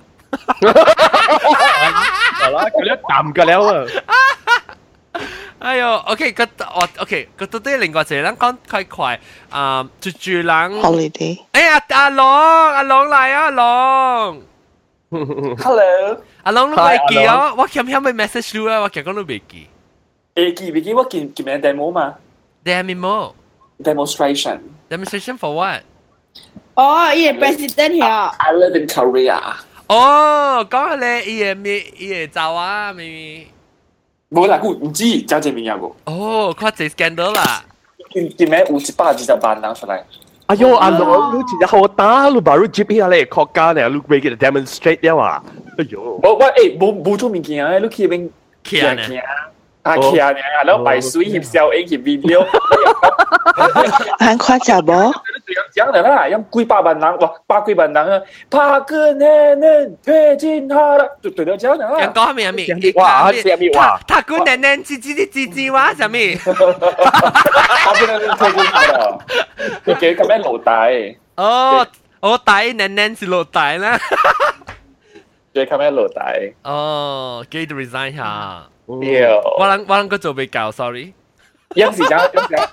好啦，佢一啖㗎了啊！ 哎呦 ，OK， 個我 OK， 個到底另外一個人講快快啊，住住人 holiday。 哎呀，阿龍，阿龍嚟啊，阿龍。 Hello， 阿龍你未記啊？我欠欠咪 message 你啊，我其實講你未記。 誒記未記？我見見咩 demo 嘛 ？Demo demonstration demonstration for what？ 哦，伊個 president 呀。 I live in Korea。 哦，講下你伊個咩伊個走啊咪？ 冇啦，我唔知真正面有個。 哦，佢係 scandal 啦。 見見咩有一百二十萬人出嚟。 哎呦，阿龍，你真係好打，你 baru jeep 下你國家呢，你俾佢 demonstrate 了啊！哎呦， 我我誒冇冇做物件啊，你去邊行行啊行啊，然後排水翕相影翕 video， 很誇張啵？ 講的啦，有幾百萬人，哇，百幾萬人啊，拍個男人推進他啦，就對了講的啦。 人講咩咩？ 哇，下面哇， 他個男人吱吱啲吱吱話什麼？ 他不能推進他的，你給佢咩腦袋？ 哦，我帶男人是腦袋啦。 給佢咩腦袋？ 哦，記得 resign 下。 有。 我諗我諗佢做未夠 ，sorry。 有時間，有時間。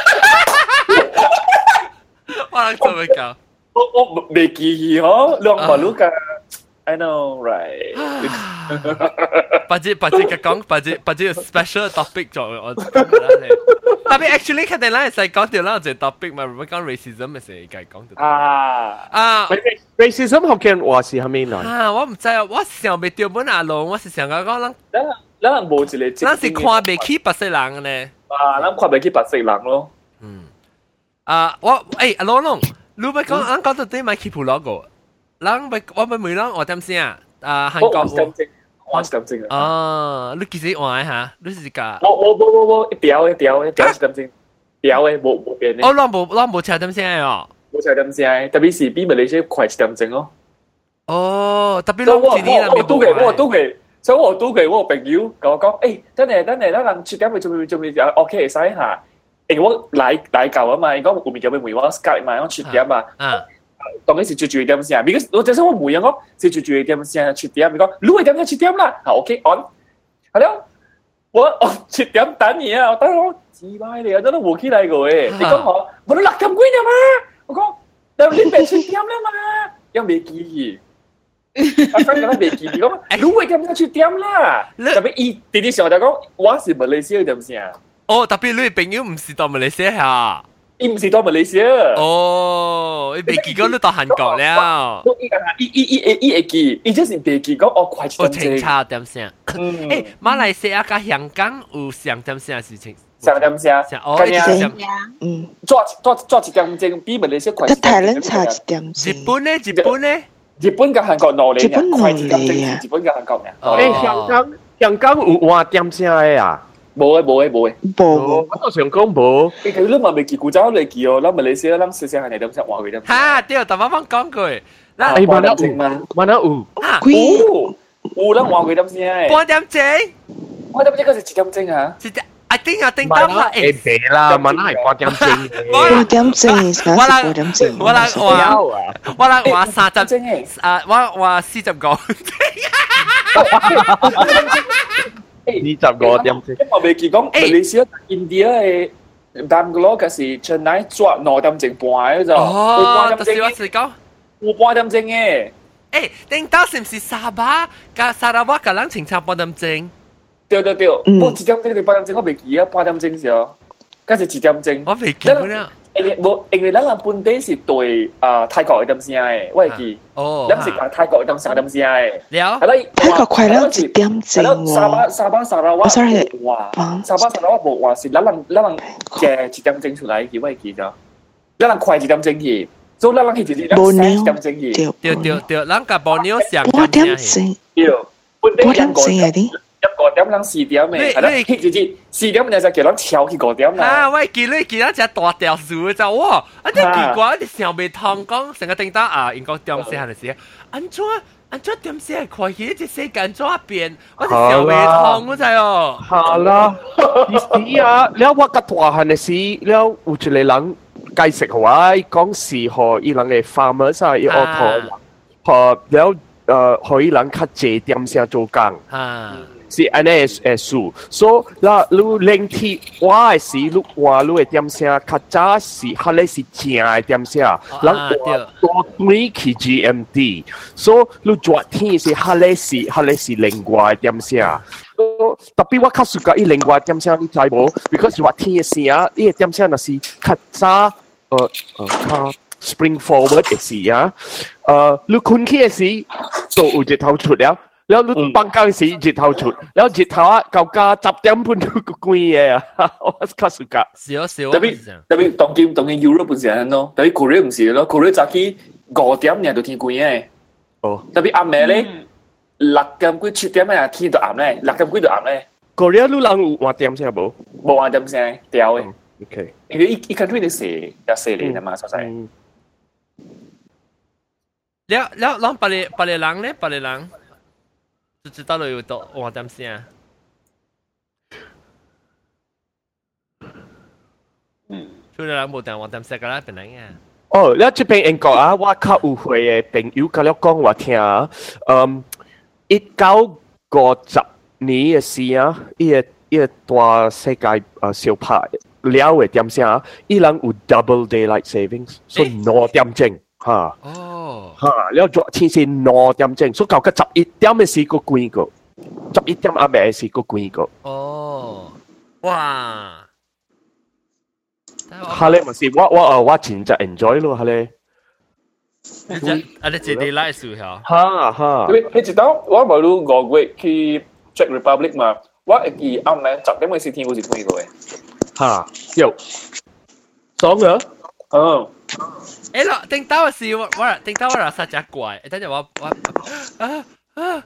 我諗做未夠。 我我未記憶哦，兩個路噶。I know, right？ 或者或者嘅講，或者或者 special topic 做我特別 actually 肯定啦，係講條啦，就 topic 咪講 racism 咪成日計講到。 啊啊 ，racism 學嘅話是係咩來？ 啊，我唔知啊，我想未掉本阿龍，我是想講講咱咱冇一個， 咱是看未起白色人嘅呢。 啊，咱看未起白色人咯。 嗯。啊，我誒阿龍龍，你咪講，咱講到底咪 keep 落個。咱咪我咪問咱我點先啊？啊，韓國我我點正啊？ 哦，你其實換嚇，你是個。 我我我我我一條一條一條是點正，條嘅冇冇變嘅。 哦，咱冇咱冇車點先哦。 冇車點正，特別是比馬來西亞快一點正咯。 哦，特別我我咱今年我都嘅，我都嘅。所以我都嘅我朋友跟我講，誒，等陣等陣，咱人七點去做咩做咩就 OK 會使下。誒，我來來夠啊嘛，講後面有咩梅花 Skype 嘛，我七點嘛。 啊。 當然是最最點先，because 我就算我冇人講，是最最點先七點，你講你會點就七點啦，好 OK on。係咯，我我七點等你啊，我等我自擺你啊，真係冇起來過誒。你講我，我都六點幾啦嘛，我講但你變七點啦嘛，又未記。我講緊未記，你講你會點就七點啦，特別伊弟弟上就講我是馬來西亞點先。 哦，特別你朋友唔是到馬來西亞。 伊唔是到馬來西亞。 哦，伊未記講你到韓國了。 伊伊伊伊伊會記，伊就是未記講哦快啲。 我清查點先。誒，馬來西亞甲香港有上點先事情。 上點先。 哦，一點。 嗯。 做做做一點鐘比馬來西亞快。 個台灣差一點鐘。 日本呢？日本呢？ 日本甲韓國兩年。 日本兩年啊。日本甲韓國呢？誒，香港香港有換點先嘅啊？ 冇誒冇誒冇誒， 冇。 我都想講冇。 你佢都話未記古早你記哦，咱馬來西亞咱細細係嚟點識話佢點？ 嚇！對，但我啱講句， 嗱，誒，萬一有，萬一有， 有有咱話佢點先？ 半點鐘， 半點鐘嗰時幾點鐘啊？ 一點，I think I think 到啦， 誒，別啦，萬一係八點鐘。 八點鐘，我係八點鐘。 我啦我我啦我三點鐘誒，啊我我四十個。 二十個點先。 我未記講，馬來西亞、印度嘅Bangalore 嗰時全嚟做兩點鐘半嘅咋。 哦，就是我是講， 有半點鐘嘅。 誒，頂到是唔是沙巴？加沙拉瓦個人清差半點鐘。 對對對，我幾點鐘定八點鐘我未記啊，八點鐘時候，嗰時幾點鐘？ 我未記啦。 因為冇，因為咱人本地是對啊泰國嘅點先嘅，我係記。 哦。 咱是講泰國嘅點先點先嘅。 了。 係啦。 泰國快樂一點鐘喎。 沙巴沙巴沙拉瓦冇話，沙巴沙拉瓦冇話是咱人咱人嘅一點鐘出來嘅，我係記咗。咱人快一點鐘去，所以咱人去就是咱三點鐘去。 對對對，咱個保鳥上八點鐘。 對。 八點鐘嚟啲。 一五點人四點嘅，係啦，去就是四點你就叫人跳去五點啦。 啊，喂，見你見一隻大條樹就哇，一啲奇怪，一啲想未通講，成個叮當啊，應該點先係時，安怎啊，做點先看起隻世界做變，我隻小胃痛我知哦。 好啦，意思啊，了我個大漢嘅事，了有一個人解釋我，講是何伊人嘅 farmers 啊，伊學堂，學了誒，何伊人較濟點先做工。啊。是安尼誒誒數，所以啦，你冷天我誒時，你話你誒點聲，較早是較咧是正誒點聲，人話多對去 G M T， 所以你熱天是較咧是較咧是另外誒點聲。特別我較喜歡伊另外誒點聲，你知無 ？because 熱天誒時啊，伊誒點聲若是較早，誒誒較 spring forward 誒時啊，誒你困起誒時，就有日頭出了。แล้วรู้บางครั้งสิจิตเท่าชุดแล้วจิตเท่าเก่าก็จับเต็มพุ่นทุกกุยอ่ะ我卡สุกะ少少特別特別當今當今 Europe 本身咯特別 Korea 唔是咯 Korea 早起五點你就天光嘅哦特別暗暝咧六點幾七點咧天就暗咧六點幾就暗咧 Korea 你人有晚點先冇冇晚點先掉嘅 OK 因為一一 country 你寫有四年啊嘛所以แล้วแล้วลองไปเลยไปเลยหลังเนี่ยไปเลยหลัง就知道了有多晚點先。嗯，除咗人冇定晚點先㗎啦，本來嘅。 哦，你這邊英國啊，我較有會嘅朋友甲我講我聽啊，嗯，一九五十年嘅時啊，伊個伊個大世界誒小拍了嘅點先啊，伊人有 double daylight savings，所以兩點鐘嚇。哦。嚇，了做天是兩點鐘，所以到個十一點嘅時個幾個，十一點阿暝嘅時個幾個。 哦，哇！ 哈咧，咪是我我誒我真係 enjoy 咯，哈咧。 你只啊，你自己拉數下。 哈哈。 你你知道我冇路五月去 Czech Republic 嘛？我記啱咧十點嘅時天我是幾個嘅。 哈，有。爽啊！ 嗯。 誒咯，頂到嘅時我我頂到我又實隻怪，等陣我我啊啊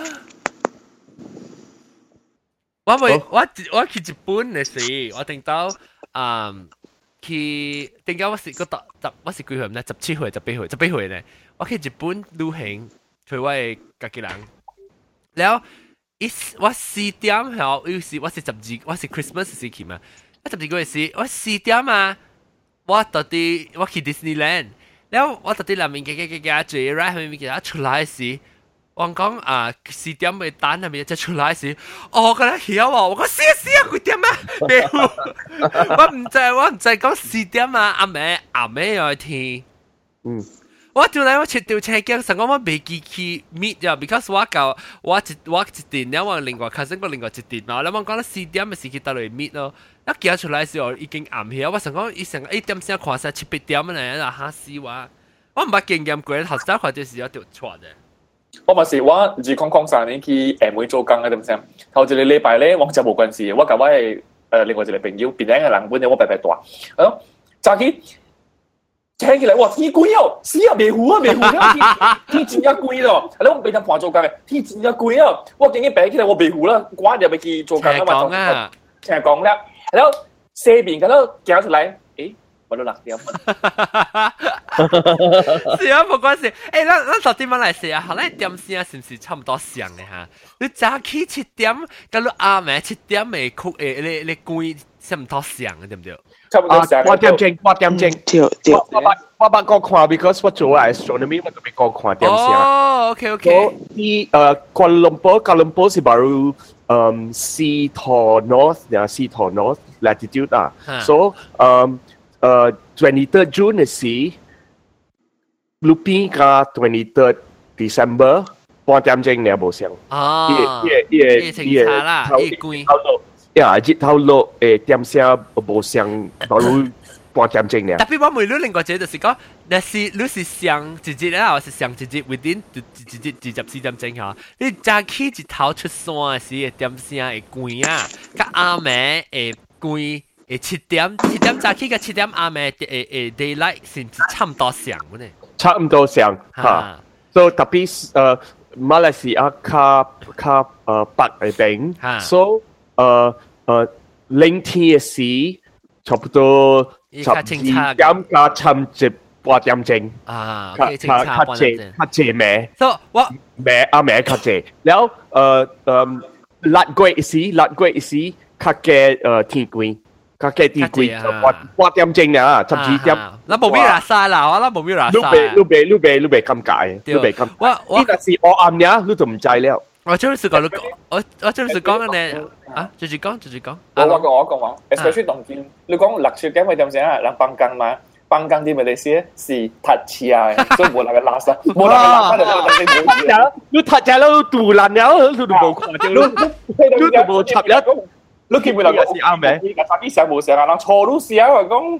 我咪我我去日本嘅時，我頂到嗯去頂到我是個十十我是幾歲咧？十七歲、十八歲、十八歲咧，我去日本旅行，隨我嘅家己人，然後一我四點後，有時我是十二，我是 Christmas 時期嘛，我十二個月時，我四點啊。我到底我去 Disneyland， แล้ว我到底裡面嘅嘅嘅嘅最 right 係咪嘅出來時，我講啊四點嘅單係咪就出來時，我覺得曉喎，我講四四啊幾點啊？冇，我唔知我唔知講四點啊，阿妹阿妹又天，嗯，我就嚟我切條車鏡，成我我未記去 meet 咗 ，because 我舊我一我一點，然後我另外 cousin 我另外一點嘛，然後我講得四點嘅時佢到嚟 meet 咯。一行出來時候已經暗起，我成講伊成一點先看曬七八點嚟啦嚇死我！我唔捌經驗過，頭先看就是有條錯嘅。 我咪是我自空空三年去下妹做工嘅點先，頭一個禮拜咧，我就冇關係，我甲我係誒另外一個朋友，邊兩個人本嚟我白白大，啊，早起聽起來哇天貴哦，死啊未糊啊未糊啊，天天真一貴咯，你我俾人判做工嘅，天真一貴啊，我竟然白起來我未糊啦，關入去做工啊嘛，聽講啦。然後四邊嗰度行出來，誒，我都六點。是啊，冇關係。誒，咱咱十點蚊嚟試啊，後來點先啊，是唔是差唔多上嘅嚇？你早起七點，跟住暗暝七點嘅曲誒，你你關差唔多上嘅，對唔對？ 差唔多上。 八點鐘，八點鐘。對對。我我我捌講看 ，because 我做 astronomy， 我特別講看點先。 哦 ，OK OK。 伊誒，關倫坡，關倫坡是巴如。Um, sea to north, yeah, sea to north latitude ah. Huh. So, um, uh, twenty-third June is sea. Lupin ka twenty-third December, 半點鐘你冇上。 哦， 耶耶耶，清查啦，耶貴。 呀，日頭落誒點聲冇上，到如半點鐘咧。 特別我每日另外一個就是講，你是你是上一節啦，或是上一節 within 一節二十四點鐘嚇，你早起日頭出山嘅時點聲會貴啊，甲暗暝會貴，會七點七點早起甲七點暗暝會會 daylight 甚至差唔多上嘅呢。 差唔多上嚇，所以特別誒馬來西亞較較誒北嘅邊，所以誒誒冷天嘅時差不多。十二點加差唔多八點鐘啊， 較較較濟較濟咩？ 所以我咩啊咩較濟，然後誒誒六月時六月時較嘅誒天光。較嘅天光八八點鐘啊，十二點。 那冇咩啦曬啦，我啦冇咩啦曬。 你別你別你別你別咁解，你別咁。 我我呢個是我暗呀，你就唔知了。 我就是講，我我就是講嘅咧啊，繼續講，繼續講。 我我講我講話 ，especially 當天你講六點幾點先啊？人放工嘛，放工啲咪你先是ทัดเชีย所以冇那個垃圾，冇那個垃圾就等你冇嘢。 你ทัดเชียแล้ว杜爛了，你都冇看到，你你都冇插了。 你見唔見到個是啱咩？而家差啲成冇成啊，人錯都寫啊講。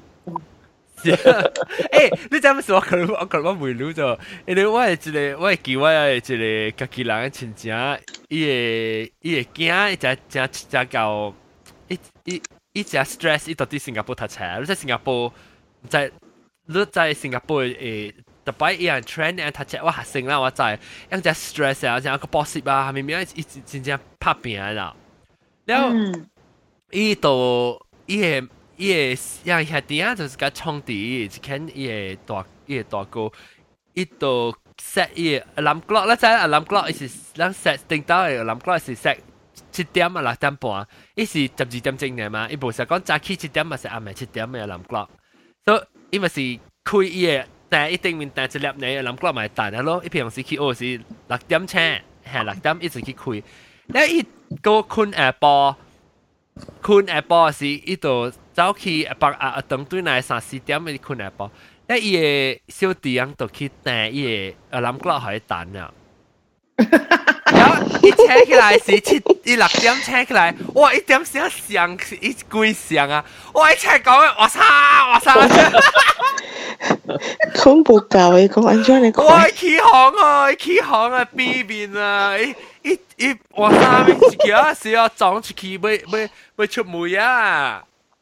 誒，你真係說我可能我可能我未了咗，因為我係一個我係叫我係一個家己人嘅親戚，伊會伊會驚，伊只只只夠，伊伊伊只 stress，伊到底新加坡讀冊，你在新加坡，在你在新加坡誒，特別伊樣 trend 樣讀冊，我學生啦，我知，樣只 stress 啊，像個 boss 啊，明明伊真正拍拼啦，然後伊到伊係。伊個像遐啲啊，就是甲創啲，一看伊個大伊個大哥，伊度 set 伊個 alarm clock，咱知 alarm clock 伊是咱 set 定到個 alarm clock 是 set 七點啊六點半，伊是十二點鐘嘅嘛，伊無實講早起七點嘛是暗暝七點嘅 alarm clock，所以伊咪是開伊個，但一定面但一粒呢 alarm clock 咪彈啊咯，伊平時去學是六點請，係六點一直去開，แล้ว伊個困下晡，困下晡是伊度。早起啊，白啊啊，等對嚟三四點咪困下晡，咧伊個小弟人就去訂伊個 alarm clock 可以彈啊。然後伊請起來是七，伊六點請起來，哇！一點聲響，伊幾響啊！哇！一請講，哇沙哇沙， 恐怖教嘅講安怎嚟講？ 哇！起航啊，起航啊，邊邊啊！伊伊伊哇沙邊一條是要撞出去，要要要出門啊！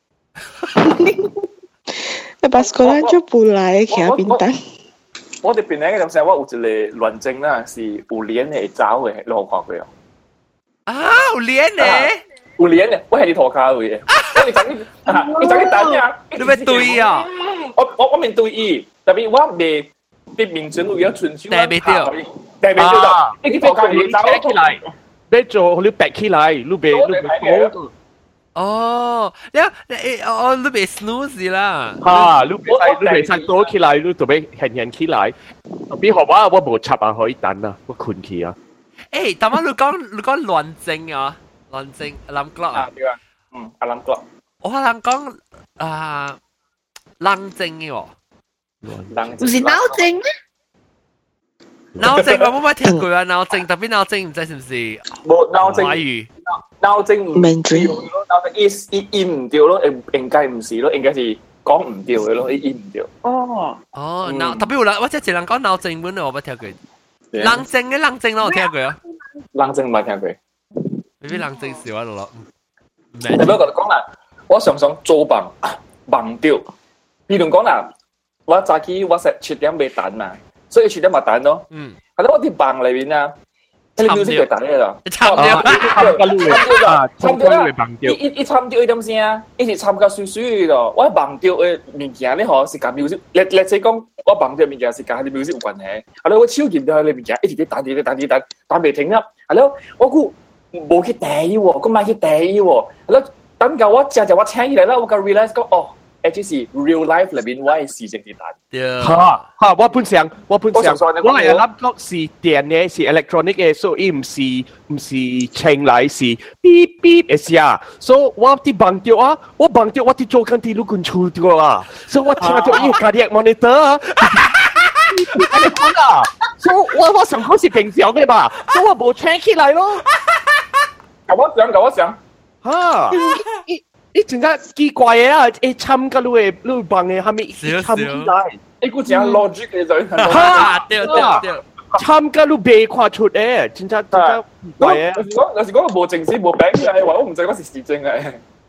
Lepas sekolah je pulai kira bintang. 我哋邊咧咁成，我有一個亂症啦，是有鏈嘅爪嘅，你有看過啊？ 啊，有鏈嘅， 有鏈嘅，我係你塗骹位嘅。我你整你整你等呀？ 你咪對啊！ 我我我面對伊，特別我未啲面前有一寸手， 但係未掉， 但係未掉到，你塗骹你爪起來， 你做你拔起來，你別你別講。 哦，你你哦，你別 snooze 啦。 嚇，你別使你別使多起來，你就別輕輕起來。比如話我無插啊，可以等啊，我困去啊。 誒，但係你講你講亂症啊，亂症 alarm clock 啊。 對啊，嗯 ，alarm clock。 我可能講啊，冷症嘅喎。 冷唔是腦症咩？ 腦症我冇乜聽過啊，腦症特別腦症唔知是唔是？ 冇腦症。 華語。 腦症唔掉咯，腦症一一音唔掉咯，應應該唔是咯，應該是講唔掉嘅咯，一音唔掉。 哦。 哦，腦特別有人，我即係人講腦症本來我冇聽過。冷症嘅冷症我有聽過啊。 冷症唔係聽過。 你啲冷症笑喺度咯。 特別我講啦，我常常做夢夢掉，譬如講啦，我早起我食七點未蛋嘛，所以七點咪蛋咯。嗯。係咯，我啲夢裏邊啊。你 music 就打咧啦， 參掉， 參掉啊，參掉啊！一一一參掉一點聲，一直參加水水咯。我忘掉嘅物件咧，嗬是甲 music，let's let's say 講我忘掉物件是甲啲 music 有關係。係咯，我超見到你物件一直啲彈啲彈啲彈，彈未停啊！係咯，我估冇去第喎，咁買去第喎。係咯，等夠我隻就我請起嚟啦，我個 realize 講哦。actually 是 real life 裏邊我係事情啲彈。 嚇嚇，我本上我本上我係 laptop 是電嘅，是 electronic 嘅，所以唔是唔是稱嚟是 beep beep 嘅事啊。所以我啲綁掉啊，我綁掉我啲做緊啲錄緊出掉啊，所以我聽到依個 cardiac monitor 啊。你講啊，所以我我上口是平常嘅嘛，所以我冇 check 起嚟咯。 咁我想，咁我想嚇。你真係奇怪嘅啦！誒參加你嘅你幫嘅係咪參起來？ 你估真係 logic 嘅就係。 嚇！對對對， 參加你未看出誒，真係真係奇怪嘅。 有時講有時講冇正事冇病嘅，話我唔知嗰時時正嘅。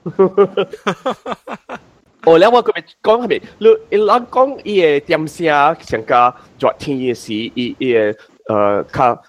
哦，แล้วว่า佢講係咪？你你講講伊嘅點聲，像個熱天嘅時，伊伊誒誒較。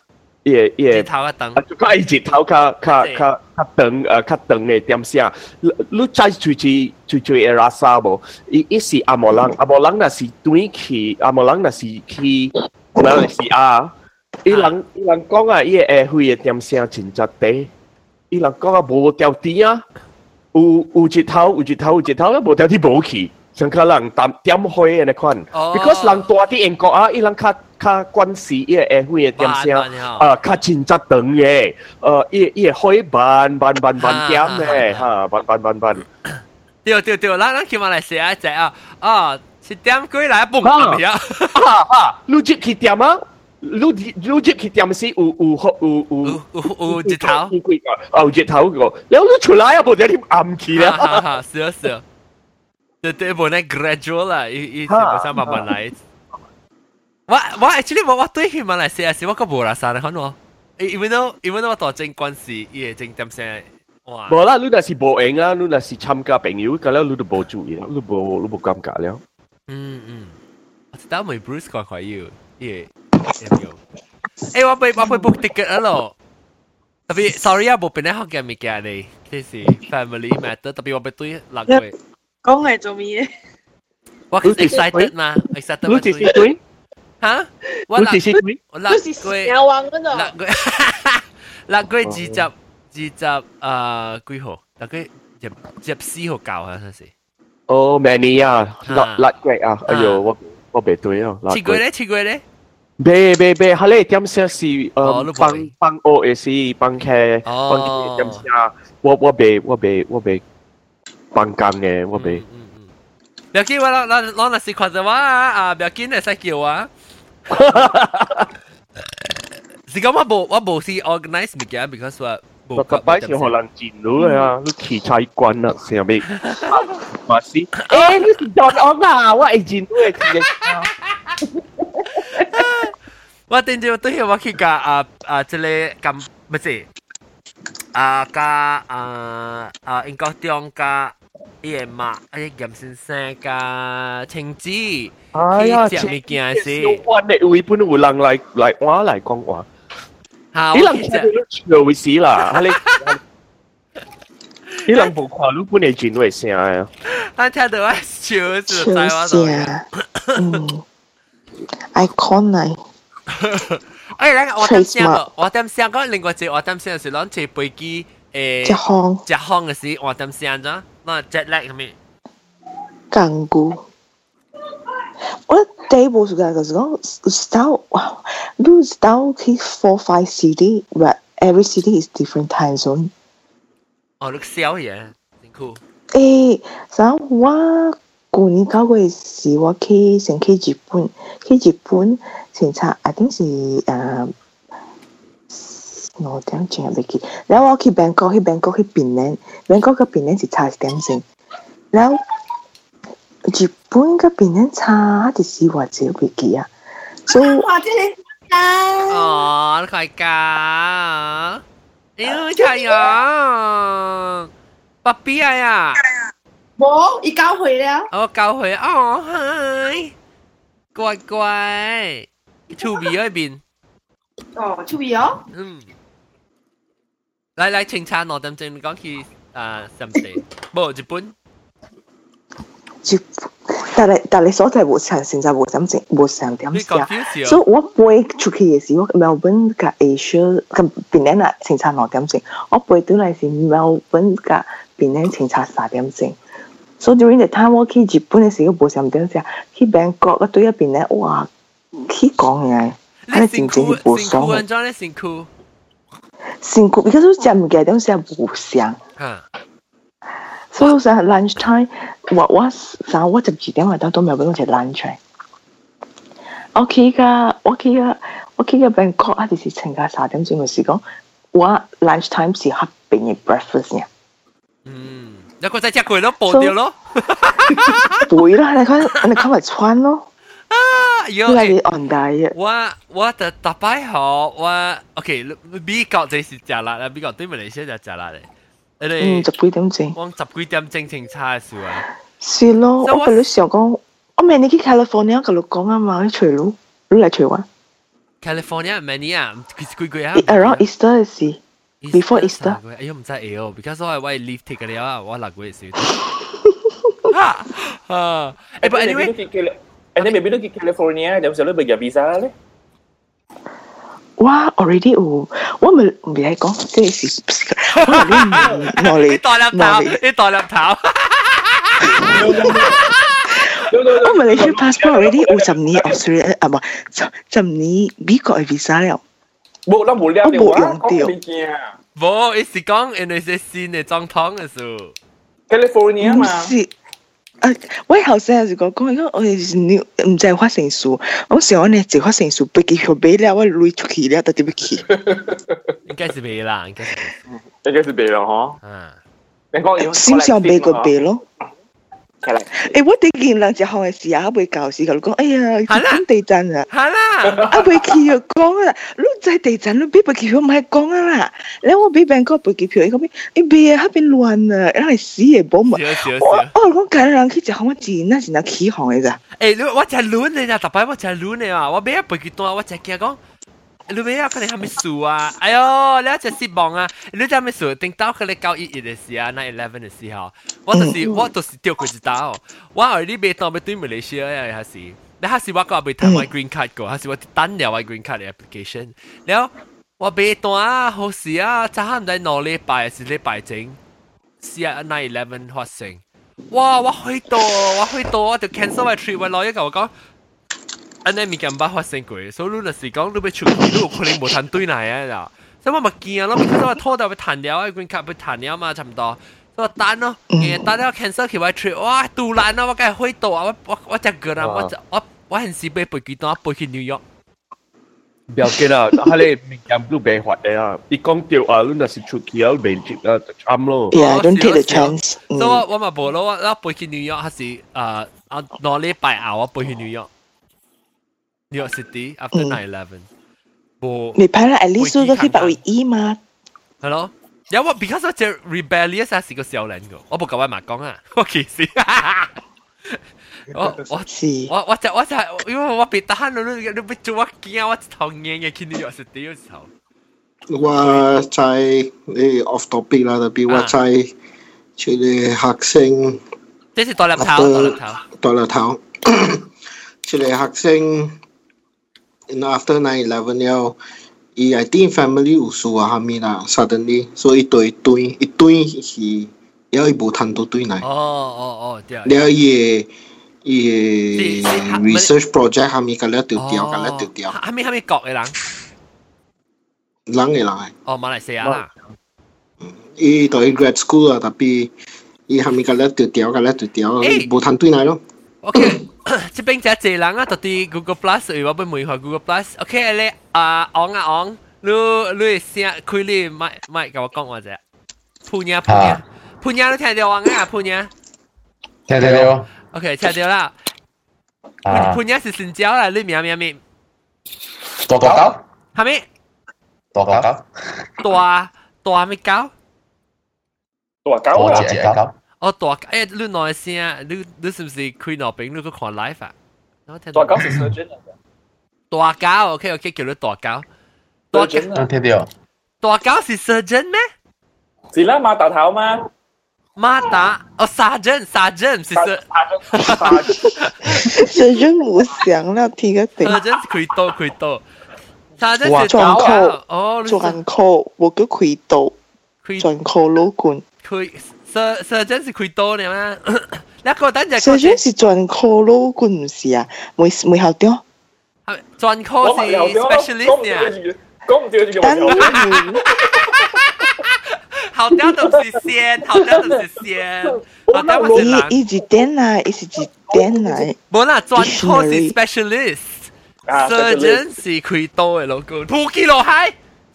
也也， 日頭啊長， 啊，就講係日頭較較較較長誒較長嘅點聲，你你再最最最最會拉沙無？伊伊是阿摩人，阿摩人若是對去，阿摩人若是去馬來西亞，伊人伊人講啊，伊個會會嘅點聲真實地，伊人講啊無條啲啊，有有日頭有日頭有日頭，無條啲無去。像可能點點開嘅款 ，because 人大啲英國啊，伊人較較關係伊個會會嘅點聲，啊，較真質長嘅，呃，伊伊個開慢慢慢慢點嘅，嚇，慢慢慢慢。 對對對，咱咱去馬來西亞食啊，啊，是點過來蹦咁樣， 哈哈，你接去點啊？你你接去點是有有有有有有日頭， 啊，有日頭個，然後你出來啊，無得你暗去啦， 哈哈，是啊是啊。對對，無那 gradual 啦，伊伊是無啥慢慢來。我我 actually 我我對去馬來西亞時我個無啦啥咧，看我，因為呢因為呢我大正關係，伊個正點聲，哇！ 無啦，你若是無用啊，你若是參加朋友，咁了你就無注意啦，你無你無感覺了。 嗯嗯，我知道咪 Bruce 看看要，伊個有。誒，我被我被 book ticket 啊咯。特別 sorry 啊，無變咧學嘅物件嚟，這是 family matter，特別我被對六個。 講係做咩？ 我 excited 嘛 ，excited 嘛。你幾時對？ 嚇？ 我幾時對？ 我六個。 有玩嗰度。 六個，六個二十二十誒幾號？六個入入四號教啊，嗰時。 哦 ，many 啊，六六個啊，哎呦，我我別對啊。 七個咧，七個咧。 別別別，佢哋點寫是誒幫幫我嘅是幫佢幫佢點寫，我我別我別我別。放工嘅，我未。 嗯嗯。不要緊，我攞攞攞那時看着我啊！啊，不要緊，你使叫我。是講我無我無是 organize 物件 ，because 我無。 個擺是可能進入嘅啊，你器材關啦，成日嘛是。誒，你是當我啊，我係進入嘅嘅。 我頂住對我去個啊啊，即個咁乜嘢？啊，個啊啊，英國中個。伊個媽，伊嚴先生甲青子， 哎呀， 食物件是。 有關的有一本有人來來話來講話。 好， 你人聽到你笑會死啦！你你人無看你本嚟真會聲啊！ 我聽到我笑就知我度。 嗯 ，icon 嚟。 哎，那個我點想個，我點想個，另外一個我點想是攞坐飛機誒， 隻航， 隻航嘅時我點想咗。那 jet lag 係咩？ 港股，我第一步是個就是講 start， 哇，你 start 去 four five city， but every city is different time zone。 哦，你小嘢，真酷。 誒，然後我舊年九個月時，我去先去日本，去日本先查 ，I think 是誒。我點轉入嚟去，然後我去 Bangkok， 去 Bangkok 去檳城 ，Bangkok 嘅檳城是差點鐘，然後日本嘅檳城差啲時或者會記啊，所以哇！這裡啊， 哦，你快㗎，妖太陽，爸比啊呀， 冇，已交回了， 我交回，哦嗨，乖乖 ，to be 嗰邊， 哦 ，to be 哦， 嗯。來來，清查我點正你講去啊，什麼地？冇日本。 日本，但係但係所在無長，現在無點正，無長點寫。所以我背出去嘅時候 ，Melbourne 嘅 Asia 嘅檳城啊，清查六點正。我背到嚟是 Melbourne 嘅檳城清查三點正。所以 during the time 我去日本嘅時候無長點寫，去 Bangkok 嗰對一邊咧，哇，去講嘢，係真正係無爽。 辛苦，安裝咧辛苦。 辛苦，而家都食唔記得東西係無相。所以我想 lunch time， 我我想我十二點我到都未俾我食 lunch。我去個我去個我去個 Bangkok 啊，就是請假三點鐘嘅時講，我 lunch time 是黑邊嘅 breakfast 嘅。 嗯，有個仔隻佢都報掉咯。 會啦，你看你看咪穿咯。 啊，有嚟 on diet。 我我的大擺好，我 OK，美國這是食辣啦，美國對馬來西亞就食辣嘅。 嗯，十幾點正。 我十幾點正正差嘅時候啊。 是咯，我俾你想講，我明你去 California 嗰度講啊嘛，去除佬，你嚟除灣。 California many 啊，幾幾個啊 ？Around Easter 是 before Easter。 哎呀，唔知會哦，because 我我 leave take 咗啊，我六個月少。啊，誒，but anyway，誒， 你未必都去 California，有時候你咪入 visa 咧。 哇 ，already 有，我咪唔係講，即係是，我哋我哋你袋粒頭，你袋粒頭。 我咪你出 passport already 有十年 Australia 啊，唔十十年美國嘅 visa 了。 冇啦，冇了， 我冇用掉。 冇，你是講因為是新嘅總統嘅事。 California 嘛。 啊！我後生有時講講，因為我哋唔知發生事，我想我呢就發生事，飛機票買了，我累出去了，到底要去？ 應該是買啦，應該是應該是買咯，嗬。 嗯。 你講先上買個買咯。誒，我哋見人一行嘅時候，未教時佢講，哎呀，日本地震啊！ 係啦， 啊，飛機又講啦，你真係地震，你俾飛機票唔係講啊啦，你我俾病嗰飛機票，你講咩？你俾啊，嗰邊亂啊，因為死嘅保密。我我講緊人去一行，我自然那是那起行嘅咋。 誒，你我就亂你啦，特別我就亂你啊，我俾一飛機多，我就驚講。你咩啊？佢哋係咪數啊？哎呦，你一隻失望啊！你知係咪數？定到佢哋九一一嘅時啊 ，nine eleven 嘅時候，我就是我就是掉佢一刀。我後啲未當要對馬來西亞嘅係時，你係時我個未睇我 green card 個，係時我等了我 green card 嘅 application。然後我未當啊，好時啊，就係唔知兩禮拜是禮拜整，是啊 nine eleven 發生。哇！我去到，我去到，我就 cancel 我 trip，我攞一個我講。安尼物件捌發生過，所以你就是講你要出去，你有可能無通對來啊！所以我咪驚咯，because 我拖到要彈了，我 green card 要彈了嘛，差唔多。所以我等咯，誒等了 cancel 去我 trip，哇！突然啊，我梗係去到啊，我我我隻個啦，我我我係時俾飛機單飛去紐約。 不要緊啦，佢哋物件都未發嘅啊！你講到啊，你若是出去啊，未接啊，就慘咯。 Yeah, don't take the chance。 所以我我咪無咯，我我飛去紐約還是誒啊兩禮拜後我飛去紐約。New York City after nine eleven，冇未歹啦，at least 都去八位一嘛。 係咯，有我 because 我只 rebellious 係個小人個，我冇夠我媽講啊，我其實我我我我就我就因為我被打喊咯，你你俾做我驚，我頭硬嘅去 New York City 嘅時候。 我在你 off topic 啦，特別我在處理學生， 即係大粒頭，大粒頭， 大粒頭，處理學生。In after nine eleven 了，伊 I think family 有事啊，下面啦 ，suddenly， 所以一堆堆一堆是，了伊無通到堆來。 哦哦哦，對。 了伊伊 research project 下面個了掉掉，個了掉掉。 下面下面國嘅人。 人嘅人係。 哦，馬來西亞啦。 伊對 grad school 啊，特別伊下面個了掉掉，個了掉掉，無通堆來咯。 OK。這邊就一人啊，到啲 Google Plus，如果俾每下 Google Plus，OK， 你啊昂啊昂，你你先開你麥麥跟我講話啫。潘呀潘呀潘呀，你聽到我啊潘呀？ 聽到了。 OK， 聽到啦。潘潘呀是新椒啦，你名名名。 大狗。 係咪？ 大狗。 大大咩狗？ 大狗啊！ 大狗。 哦，大誒，你內聲，你你是唔是開腦病？你去看 live 啊？ 大狗是 surgeon 啊！ 大狗 ，OK OK，叫你大狗。大狗， 聽到。 大狗是 surgeon 咩？ 是啦，馬達頭嘛。 馬達，哦 sergeant sergeant 是 surgeon。surgeon 冇想啦，聽個定。 surgeon 是開刀開刀。sergeant 是專科， 哦， 專科，冇叫開刀。專科老管。 開。surgeon 是開刀嘅嘛？你個等陣 surgeon 是專科咯，佢唔是啊，每每校長。 係專科是 specialist 啊。 講唔對就等你。 校長都是先，校長都是先。校長唔是人。 伊是點啊？伊是一點來。 冇啦，專科是 specialist。surgeon 是開刀嘅老公。撲起落海。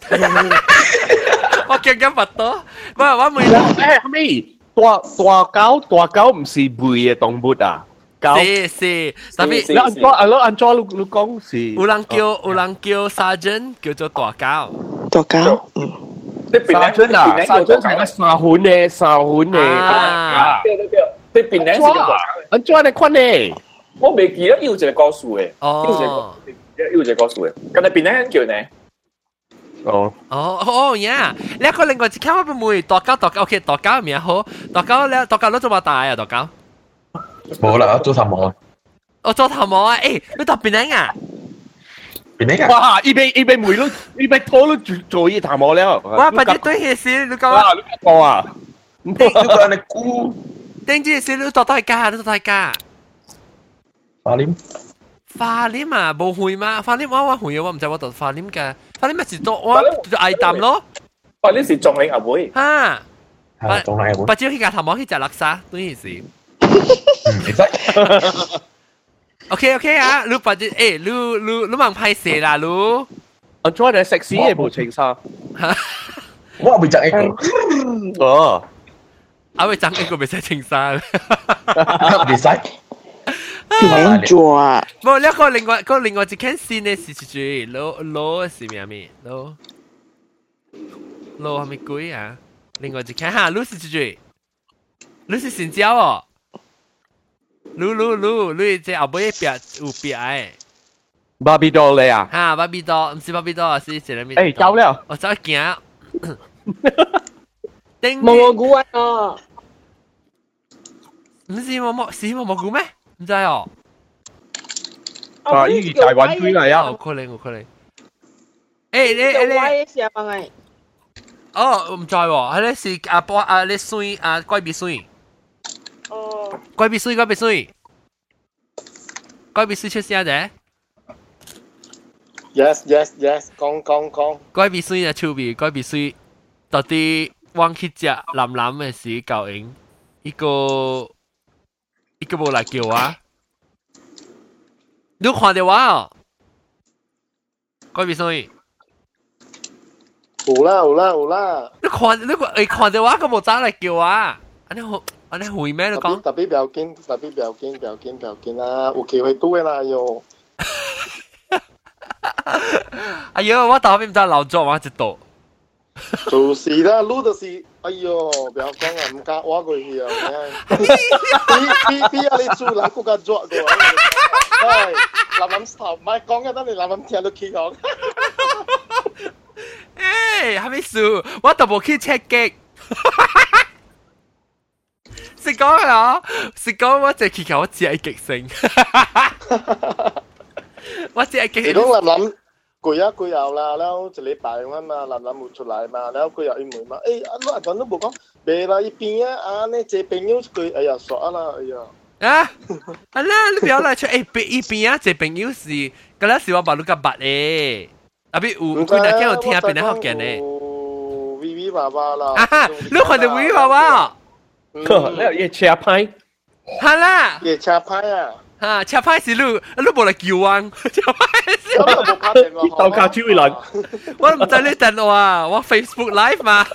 我驚緊拔刀，唔係我每誒後尾大大狗大狗唔是肥嘅動物啊，狗是是，特別你按照按照按照你你講是， 有人叫有人叫 sergeant 叫做大狗， 大狗，嗯， 你邊咧？ sergeant 啊 ，sergeant 係個沙款嘅沙款嘅， 對對對，你邊咧是個大狗， 按照你看咧， 我未記得要一個故事嘅， 哦。 有隻歌數嘅，咁你邊咧叫你？ 哦哦哦呀！你一個另外一間我唔會大狗大狗 OK 大狗名好，大狗咧大狗你做乜大啊大狗？ 冇啦，做頭毛。 我做頭毛啊！誒，你讀邊咧啊？ 邊咧？ 哇！依邊依邊梅都依邊拖都做做依頭毛了。 哇！把啲對嘢事你講啊！你講啊！ 你講你估？ 頂住先，你讀大家，你讀大家。 花臉。 花臉啊，冇會嘛？花臉我我會我唔知我讀花臉嘅，花臉咪是讀我就愛淡咯。 花臉是仲領阿妹。 嚇！ 係仲領阿妹。 把招去架頭毛去食垃圾，對件事。 嗯，其實。 OK OK 啊，你把啲誒，你你你忙拍攝啦，你。 我做你食屎嘅無情沙。 我未食一個。 哦。 啊，會爭一個未使情沙。 未使。 點做啊？ 冇，呢個另外個另外一件事呢是住攞攞是咩咩攞攞係咪鬼啊？另外一件哈，攞是住住，攞是新椒哦。嚕嚕嚕，你即後尾別有別誒。 芭比多你啊？ 嚇，芭比多，唔是芭比多，是一個咩？ 誒，走了。 我走行。 蘑蘑菇啊！哦， 唔是蘑蘑，是蘑蘑菇咩？唔知哦。 啊，依個大灣區嚟啊！ 有可能，有可能。誒，你你你是乜嘢？ 哦，唔知喎，係咧是啊波啊，你水啊龜鼻水。 哦， 龜鼻水，龜鼻水，龜鼻水出聲啫。 Yes yes yes，講講講。 龜鼻水啊，出味，龜鼻水到底往去食藍藍嘅時教應，一個一個冇嚟叫我。你看到我哦？龜鼻水。 有啦有啦有啦。 你看你個你看到我，咁冇走嚟叫我，安尼好。安尼會咩？你講？ 特別不要緊，特別不要緊，不要緊，不要緊啦，有機會拄嘅啦喲。 哎呦，我頭邊唔知老作我一度。 就是啦，你就是，哎呦，不要講啊，唔敢挖過去啊！比比比啊，你做人更加作個。唉，諗諗頭，唔係講嘅，等你諗諗聽到起講。 誒，係咪數？我都冇去 check 機。食講啊！食講我只祈求我只係極性，我只係極。 你講諗諗攰啊攰又啦，然後一禮拜咁嘛，諗諗冇出來嘛，然後佢又一問嘛，誒，阿老闆都冇講，未啦一邊啊，啊，你這朋友佢，哎呀，傻啦，哎呀。 啊，啊啦，你不要來出誒，邊一邊啊，這朋友是，嗰陣時我把你個白咧，啊邊有佢那間有聽邊個學嘅咧。 微微爸爸啦。 啊，你看到微微爸爸？ 呵，你嘢車牌， 係啦， 嘢車牌啊， 嚇車牌是你，你冇嚟叫我，車牌是我冇拍電話， 鬥卡超人， 我唔知你等我啊，我 Facebook Live 嘛，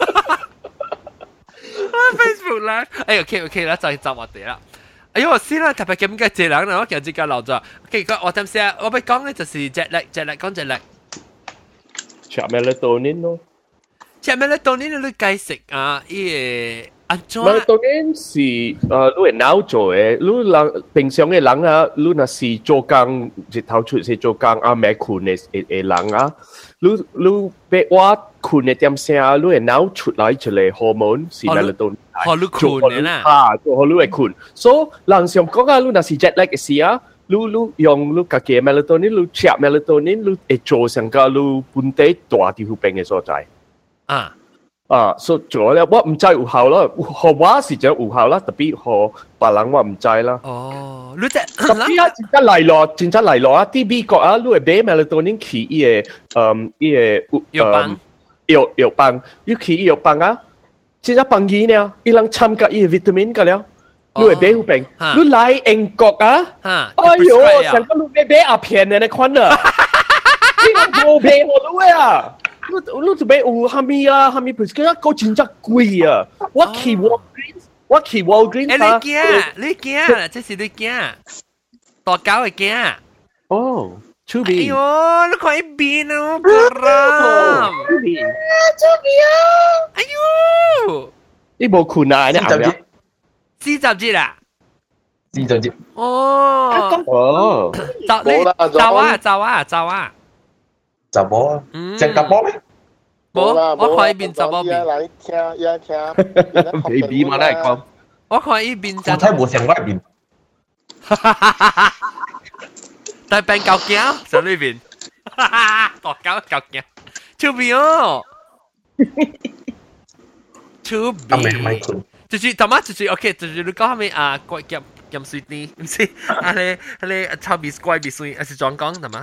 我 Facebook Live，哎 OK OK 啦，就集我哋啦。哎呦，先啦，特別咁嘅謝人啊，我其實自己留咗。OK，我點先？我俾講咧就是 jet lag，jet lag 講 jet lag。 食咩咧？多年咯， 食咩咧？多年你計食啊？依個。 咪當然是誒，你係腦做嘅，你人平常嘅人啊，你若是做工日頭出去做工啊，未困嘅嘅人啊，你你俾我困嘅點聲，你係腦出來出嚟荷爾蒙是咪嚟到？ 學你困嘅啦， 啊，做學你係困，所以人上講啊，你若是 jet lag 嘅時啊，你你用你家己嘅 melatonin，你食 melatonin，你會做成個你本地大條病嘅所在。 啊。 啊，所以做咧，我唔知有效啦，學我是就有效啦，特別學別人我唔知啦。 哦，你即特別啊，真真嚟落，真真嚟落啊！啲美國啊，你係買 melatonin 去伊個，嗯，伊個藥房， 藥藥房，你去伊藥房啊，真真幫伊呢，伊人參加伊個 vitamin 㗎了，你係買有病，你嚟英國啊，哎呦，成個你買買阿片嘅你看啦，你冇賠我你啊！你你做咩有蝦米啊？蝦米 prescription 個真真貴啊！我去 Walgreens，我去 Walgreens 啊！你驚？你驚？這是你驚？大狗嘅驚？ 哦，出邊？ 哎呦，你看一邊啊，哥啦！ 出邊？ 出邊啊！哎呦， 你冇困啊？你啱唔啱？ 四十節啦！ 知就知。 哦哦， 走你走啊走啊走啊， 就冇啊，新加坡咩？ 冇，我看一邊就走邊。 來聽，一聽。 baby 嘛，嚟講。 我看一邊就。 我睇冇成嗰邊。 大病狗驚上呢邊，大狗狗驚，出邊哦。出邊。就是頭媽就是 OK，就是你講下面啊，怪夾夾水啲，唔知啊你啊你炒米怪米水，還是裝講頭媽？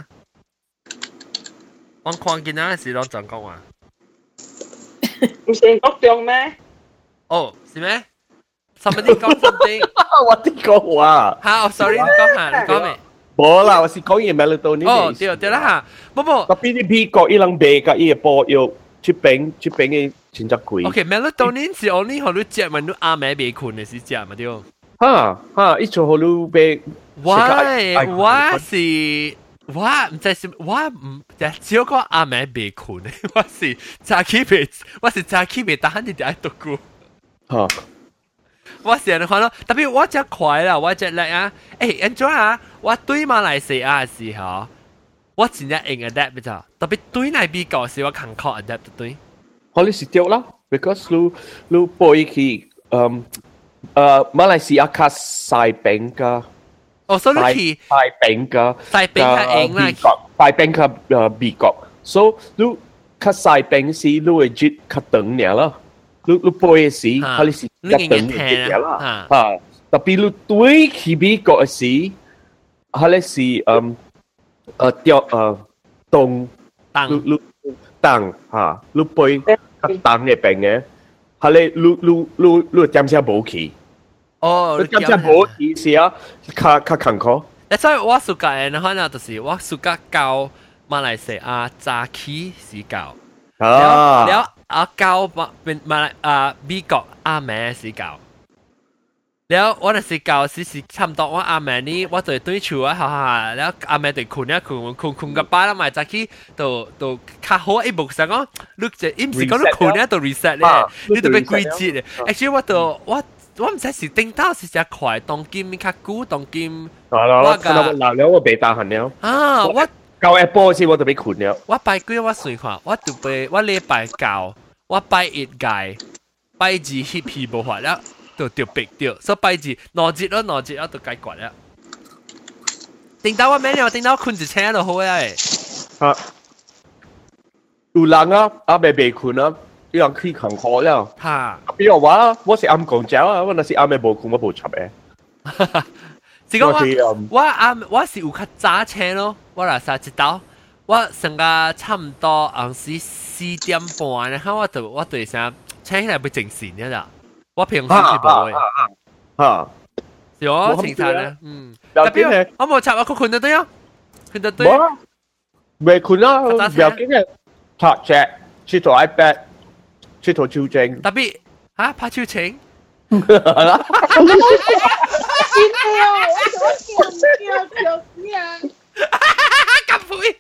我看見啊是攞裝講話。 唔係國中咩？ 哦，是咩？Somebody 講 something。 我啲講話。 嚇，我 sorry，你講下，你講咩？ 冇啦，我是講嘢 melatonin。 哦，對對啦嚇，冇冇。 特別啲 P 國伊能俾個伊個波要出餅出餅嘅錢則貴。 OK，melatonin 是 only 可你食完你阿妹未困嘅時食嘛對。 哈哈，一做好你俾。 我我是。我唔知是，我唔只個阿妹未困嘅，我是早起未，我是早起未打你哋喺讀書。 嚇！ 我成日看到，特別我只快啦，我只叻啊！誒 ，enjoy 啊！我對馬來西亞嘅時候，我真係應 adapt 咋，特別對內比較時我肯靠 adapt 對。 可能是掉啦 ，because 你你背去，嗯，誒馬來西亞較細餅㗎。 哦，所以你大餅嘅， 大餅係硬啦， 大餅嘅誒美國，所以你較細餅時，你會接較長啲啦。你你背嘅時，佢哋是較長啲啦。嚇，特別你對去美國嘅時，佢哋是誒誒掉誒凍，你你凍嚇，你背較凍嘅餅嘅，佢哋你你你你點先冇去？ 哦， 你咁真冇意思啊！較較艱苦。 所以我暑假嘅可能就是我暑假教馬來西亞早起時教， 啊， แล้ว啊教馬馬啊美國阿妹時教，แล้ว我哋時教時是差唔多我阿妹呢，我對對厝啊，哈哈，แล้ว阿妹對困啊困困困個巴啦咪早起就就較好一步上講，你就唔是講你困啊就 reset 咧，你就被規節咧。actually 我就我。我唔知是頂到是只快，當金較久，當金。 係啦，我嗱了我被打痕了。 啊，我教一波時我就被困了。 我拜幾我隨看，我就被我禮拜教，我拜一屆，拜二翕翕無法了，就就逼掉，所以拜二兩節咯，兩節我就解決了。頂到我咩了？頂到困一車就好誒。 啊，有人啊，阿未被困啊。啲人去行課了， 嚇！ 比如話，我是暗講咗啊，我那是暗嘅無困，我無插嘅。 是講我我暗我是有較早車咯，我來三一道，我成個差唔多暗時四點半，然後我就我對上車起來要正線嘅啦，我平時是無嘅。 嚇！ 是我清晨咧，嗯。特別我冇插，我困得對啊，困得對。 未困啊，有幾日插隻，去做 iPad。出頭超正， 特別嚇拍超情， 係啦，見到我想叫叫叫咁灰，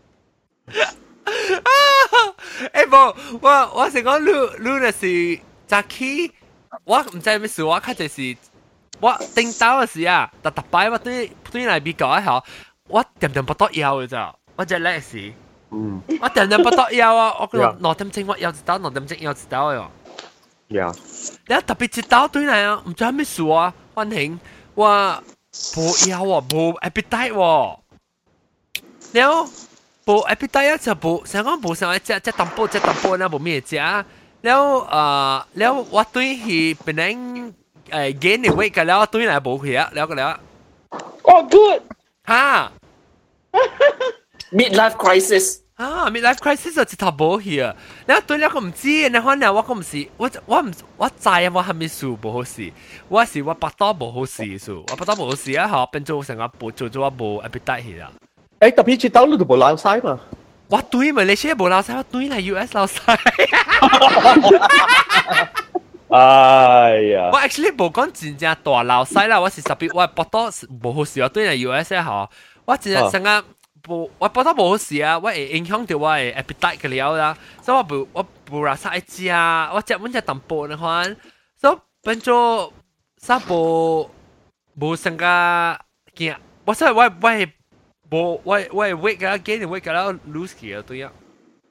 誒冇，我我成講你你那是早起，我唔知咩事，我較就是我頂到嘅時啊，特特擺我對對嚟比較一下，我點點不到腰嘅咋，我只叻時。 嗯， 我點點不得腰啊！我講兩點鐘我腰一刀，兩點鐘腰一刀喲。 呀， 你特別一刀對嚟啊，唔知係咩事啊？反正我冇腰啊，冇 appetite 喎。然後冇 appetite 就冇，成個冇想食食淡薄食淡薄，然後冇咩食。然後誒，然後我對佢本來誒 gain 嘅 weight 嘅，然後對嚟冇去啊，然後個了。 哦 ，good 嚇 ！Midlife crisis。 啊 ，midlife crisis 就直頭冇去啊！你對你個唔知，你可能我個唔是，我我唔我知啊，我係咪數冇好事？我是我八多冇好事數，我八多冇好事啊！嚇，變做成個做做咗冇 appetite 去啦。 誒，特別接到你都冇鬧晒嘛？ 我對咪你先冇鬧晒，我對嚟 U S 鬧晒。 哎呀！ 我 actually 冇講真正大鬧晒啦，我是特別我八多冇好事，我對嚟 U S 嚇，我真係成個。無，我覺得冇事啊！我會影響到我嘅 appetite 嘅了啦，所以我唔我唔拉晒食啊！我食滿只淡薄你看，所以變咗三部無成個見，我真係我我係無我我係 wake 啊 gain wake แล้ว lose 嘅對啊，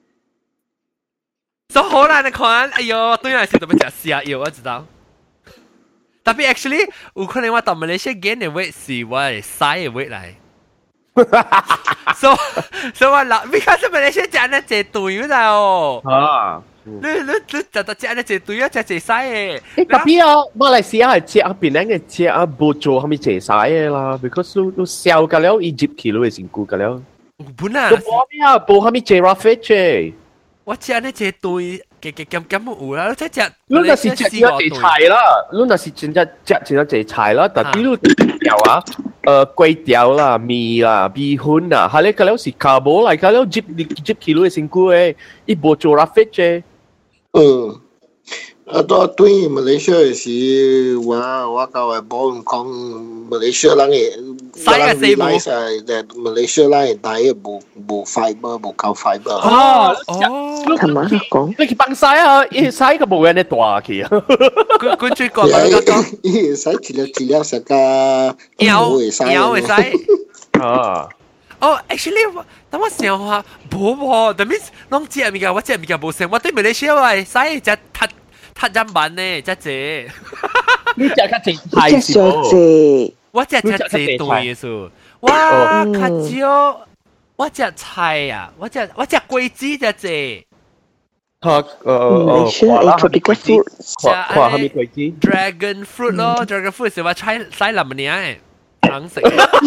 所以好難的看，哎呦，對啊，是特別食瀉藥，我知道。特別 actually 有可能我到馬來西亞 gain 嘅 weight 是我係嘥嘅 weight 嚟。so so 我老 because 馬來西亞食那隻對啦哦。啊。你你你就就食那隻對啊，食隻嘥嘅。 誒，特別啊，馬來西亞係食啊，邊個食啊，冇做係咪隻嘥嘅啦 ？because 都都燒㗎了，一集 kilo 嘅成股㗎了。 本啊。 冇咩啊，冇係咪隻 raffit 啫。 我食那隻對。嘅嘅咁咁有啦，即係你那是食咗隻菜啦，你那是真正食咗隻菜啦，但係你條啊，誒粿條啦、麵啦、米粉啦，係你嗰啲是卡波嚟，嗰啲一一 kilo 嘅成股嘅，一部做拉菲啫。 嗯，啊，到對馬來西亞時，我我教我幫講馬來西亞人嘅， 西嘅四部， 誒馬來西亞人嘅diet冇冇 fiber 冇夠 fiber。 哦哦， 係嘛？講你去幫曬啊，一曬個冇人嚟大去啊。 佢佢最講嗰個， 伊曬治療治療食個腰腰會曬。 啊。 哦 ，actually 等我想下，冇喎，但係啷知係咪㗎？我知係咪㗎？冇成，我對馬來西亞話曬只ทัดทัด人版呢，只隻。 你只較正太少。 我只只隻對嘅數，哇，較少。我只菜啊，我只我只桂子只隻。 嚇，誒誒，華啦，係咪桂子？華華係咪桂子 ？Dragon fruit 咯 ，Dragon fruit 是話菜曬林嘅嘢，硬食。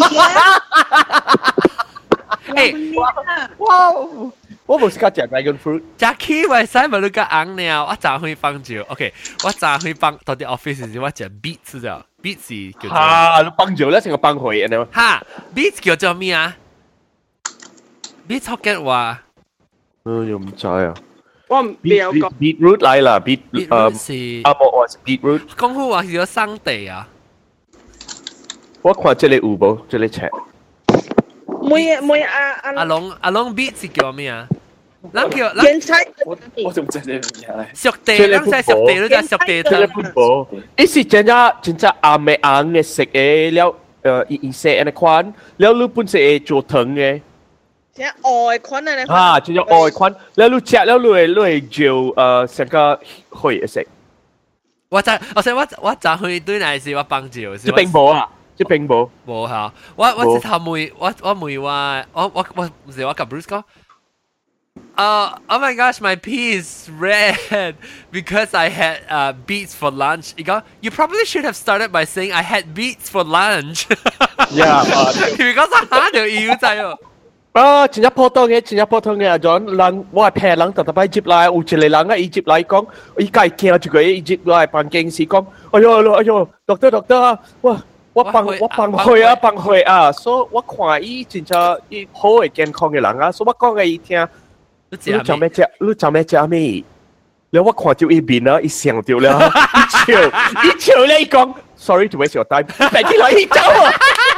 誒， 哇！我冇試過食 dragon fruit。 Jackie 為使咪你個硬料，我咋去幫住 ？OK， 我咋去幫到啲 office 時，我食 beets 啫 ，beets 叫做。 嚇，你幫住咧成個幫佢嘅。 嚇 ，beets 叫做咩啊 ？beets 福建話。 嗯，又唔知啊。 我唔了解。 beetroot 嚟啦 ，beet 誒，阿冇我係 beetroot。 功夫話係咗生地啊。 我看這裡有冇，這裡切。 每每阿阿阿龍阿龍 beat 是叫咩啊？咱叫芫菜， 我我就唔知呢樣嘢咧。 熟地，咱在熟地，咱熟地湯。 冇，呢是真正真正啱嘅啱嘅食嘅了，誒，伊伊食嘅款，了你本身係做湯嘅。 即係外款啊！ 啊，就叫外款，了你食了你係你係做誒成個去嘅食。 我就我想我我就去對嚟是我幫助， 即並冇啊。即並冇冇嚇，我我直頭妹，我我妹話，我我我唔係我กับ Bruce 講，uh, oh my gosh, my pee is red because I had uh, beets for lunch. 佢講 you probably should have started by saying I had beets for lunch. Yeah, 佢講曬嚇條腰仔喎。 啊，真係普通嘅，真係普通嘅阿 John，人我係陪人特特擺接來，有一個人啊，伊接來講，伊家驚住佢，伊接來辦公室講，哎呦哎呦，doctor doctor 啊，哇！我幫我幫佢啊，幫佢啊，所以我看伊真正伊好嘅健康嘅人啊，所以我講嘅伊聽，你做咩食？你做咩食咩？然後我看到伊面啊，伊想到啦，伊笑，伊笑咧，伊講 sorry to waste your time，快啲來伊走啊，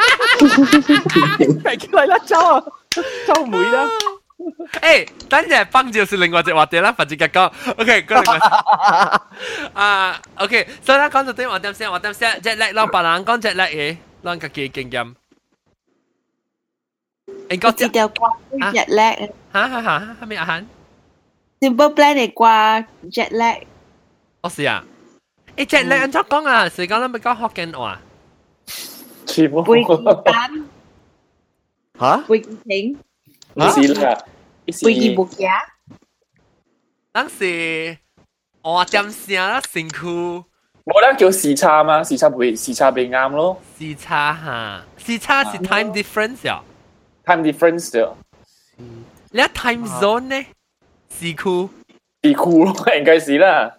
快啲來啦走啊，走唔會啦。 誒，等陣幫住是另外一隻話題啦，反正講 ，OK，嗰另外啊 ，OK，所以咧講到啲話點先，話點先，隻叻咯，別人講隻叻嘅，讓自己經驗。你講隻條掛 jet lag， 嚇嚇嚇，係咪阿涵 ？Simple plan 嚟掛 jet lag。 我是啊，誒 jet lag 按怎講啊？是講咱咪講福建話。 全部。 背記單。 嚇？ 背記停。 是啦， 背記木架。 當時我點聲啦，辛苦。 我咧叫時差嘛，時差未時差未啱咯。 時差嚇，時差是 time difference 啊。 time difference 啫。 你一 time zone 呢？時區。 時區咯，應該是啦。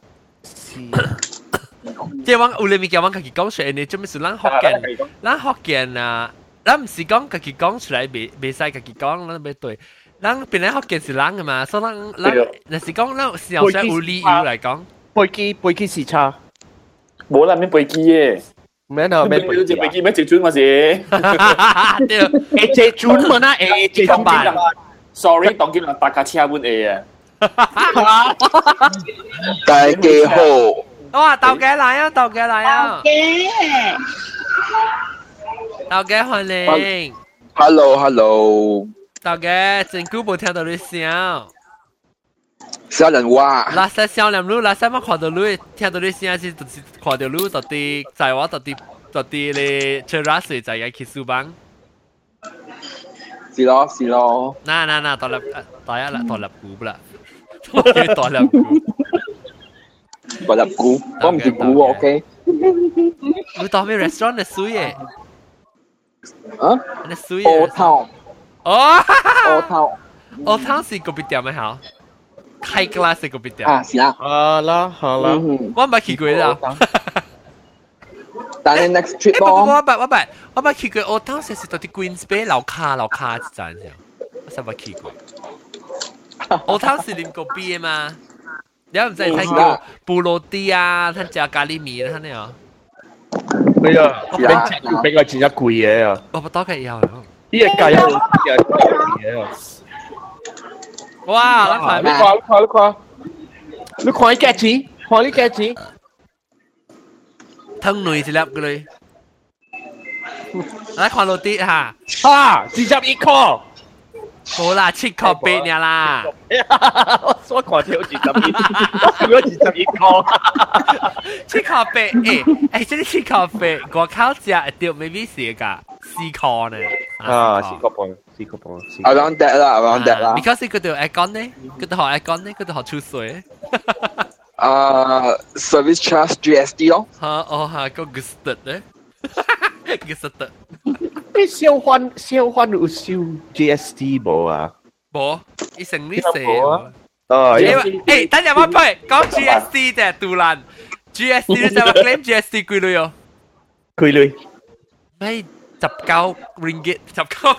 即係講有你咪叫我自己講出嚟，你做咩事？咱福建，咱福建啊。咱唔是講自己講出來，未未使自己講，咱未對。咱本來福建是咱嘅嘛，所以咱咱若是講咱時候想有理由嚟講。 背記背記時差， 冇啦，咩背記嘅？ 咩啊？咩背記？背記咩？直轉嘛是？ 誒直轉嘛啦，誒直轉版。 Sorry，當今日大家車本 A 啊。 大家好。 哇，豆嘅嚟啊，豆嘅嚟啊。 大家歡迎。 Hello，Hello。 大家真久冇聽到你聲。 少人話。 嗱，實少人路，嗱，實我看到你，聽到你聲是就是看到你到底在我到底到底你做啥事在嘅去書房。 是咯，是咯。 嗱嗱嗱，大粒大一啦，大粒股啦，大粒股。 大粒股，我唔是股 ，OK。 你當咩 restaurant 嘅水嘅？ 啊？ 你水嘅。 Old Town。 哦。 Old Town。 Old Town 是個別店嘅好。High class 嘅個別店。 啊，是啊。 好啦，好啦。 我唔係去過啦。 但係 next trip 咯。我唔我唔我唔我唔去過 Old Town，係到啲 Queens Bay 樓卡樓卡一陣先。我實冇去過。Old Town 是連個 B 嘅嘛？你唔知睇過布羅迪啊，睇隻咖喱麵睇你啊。 係啊，比比較錢一貴嘢啊。 我唔多嘅有。 呢個價有嘅嘢啊。 哇！你看， 你看，你看，你看，你看呢幾錢？看呢幾錢？ 湯內一粒嘅嘞。嚟看落啲嚇。 嚇，四十一塊。 冇啦，七塊八嘅啦。 我我看條二十一，我看咗二十一塊。 七塊八，誒誒，即係七塊八，我靠只掉未必是㗎，四塊呢。 啊，四塊半，四塊半。 Around that 啦，around that 啦。 Because 佢哋有 aircon 呢，佢哋學 aircon 呢，佢哋學出水。 啊 ，service charge G S T 咯。 嚇，哦嚇，個 gusted 呢 ，gusted。 你小販小販有收 G S T 冇啊？ 冇，一成呢四。哦，誒，等陣我陪講 G S T 啫，杜蘭 G S T 你就話 claim G S T 幾鐳哦？ 幾鐳？ 咩十九 ringgit 十九？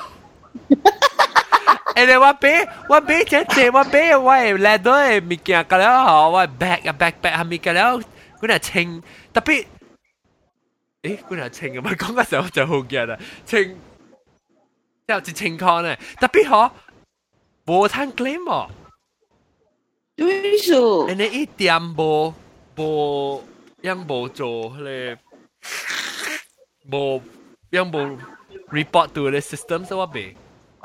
誒，你我俾我俾隻隻我俾我係嚟到係物件㗎啦，嗬，我係 bag 啊 bag bag 係咪㗎啦？嗰啲係清，特別。誒，嗰條清啊！咪講嘅時候就好驚啦，清之後就清康咧，特別可無攤 claim 喎。 對數。 你一點無無樣無做咧，無樣無 report to the system 所以未。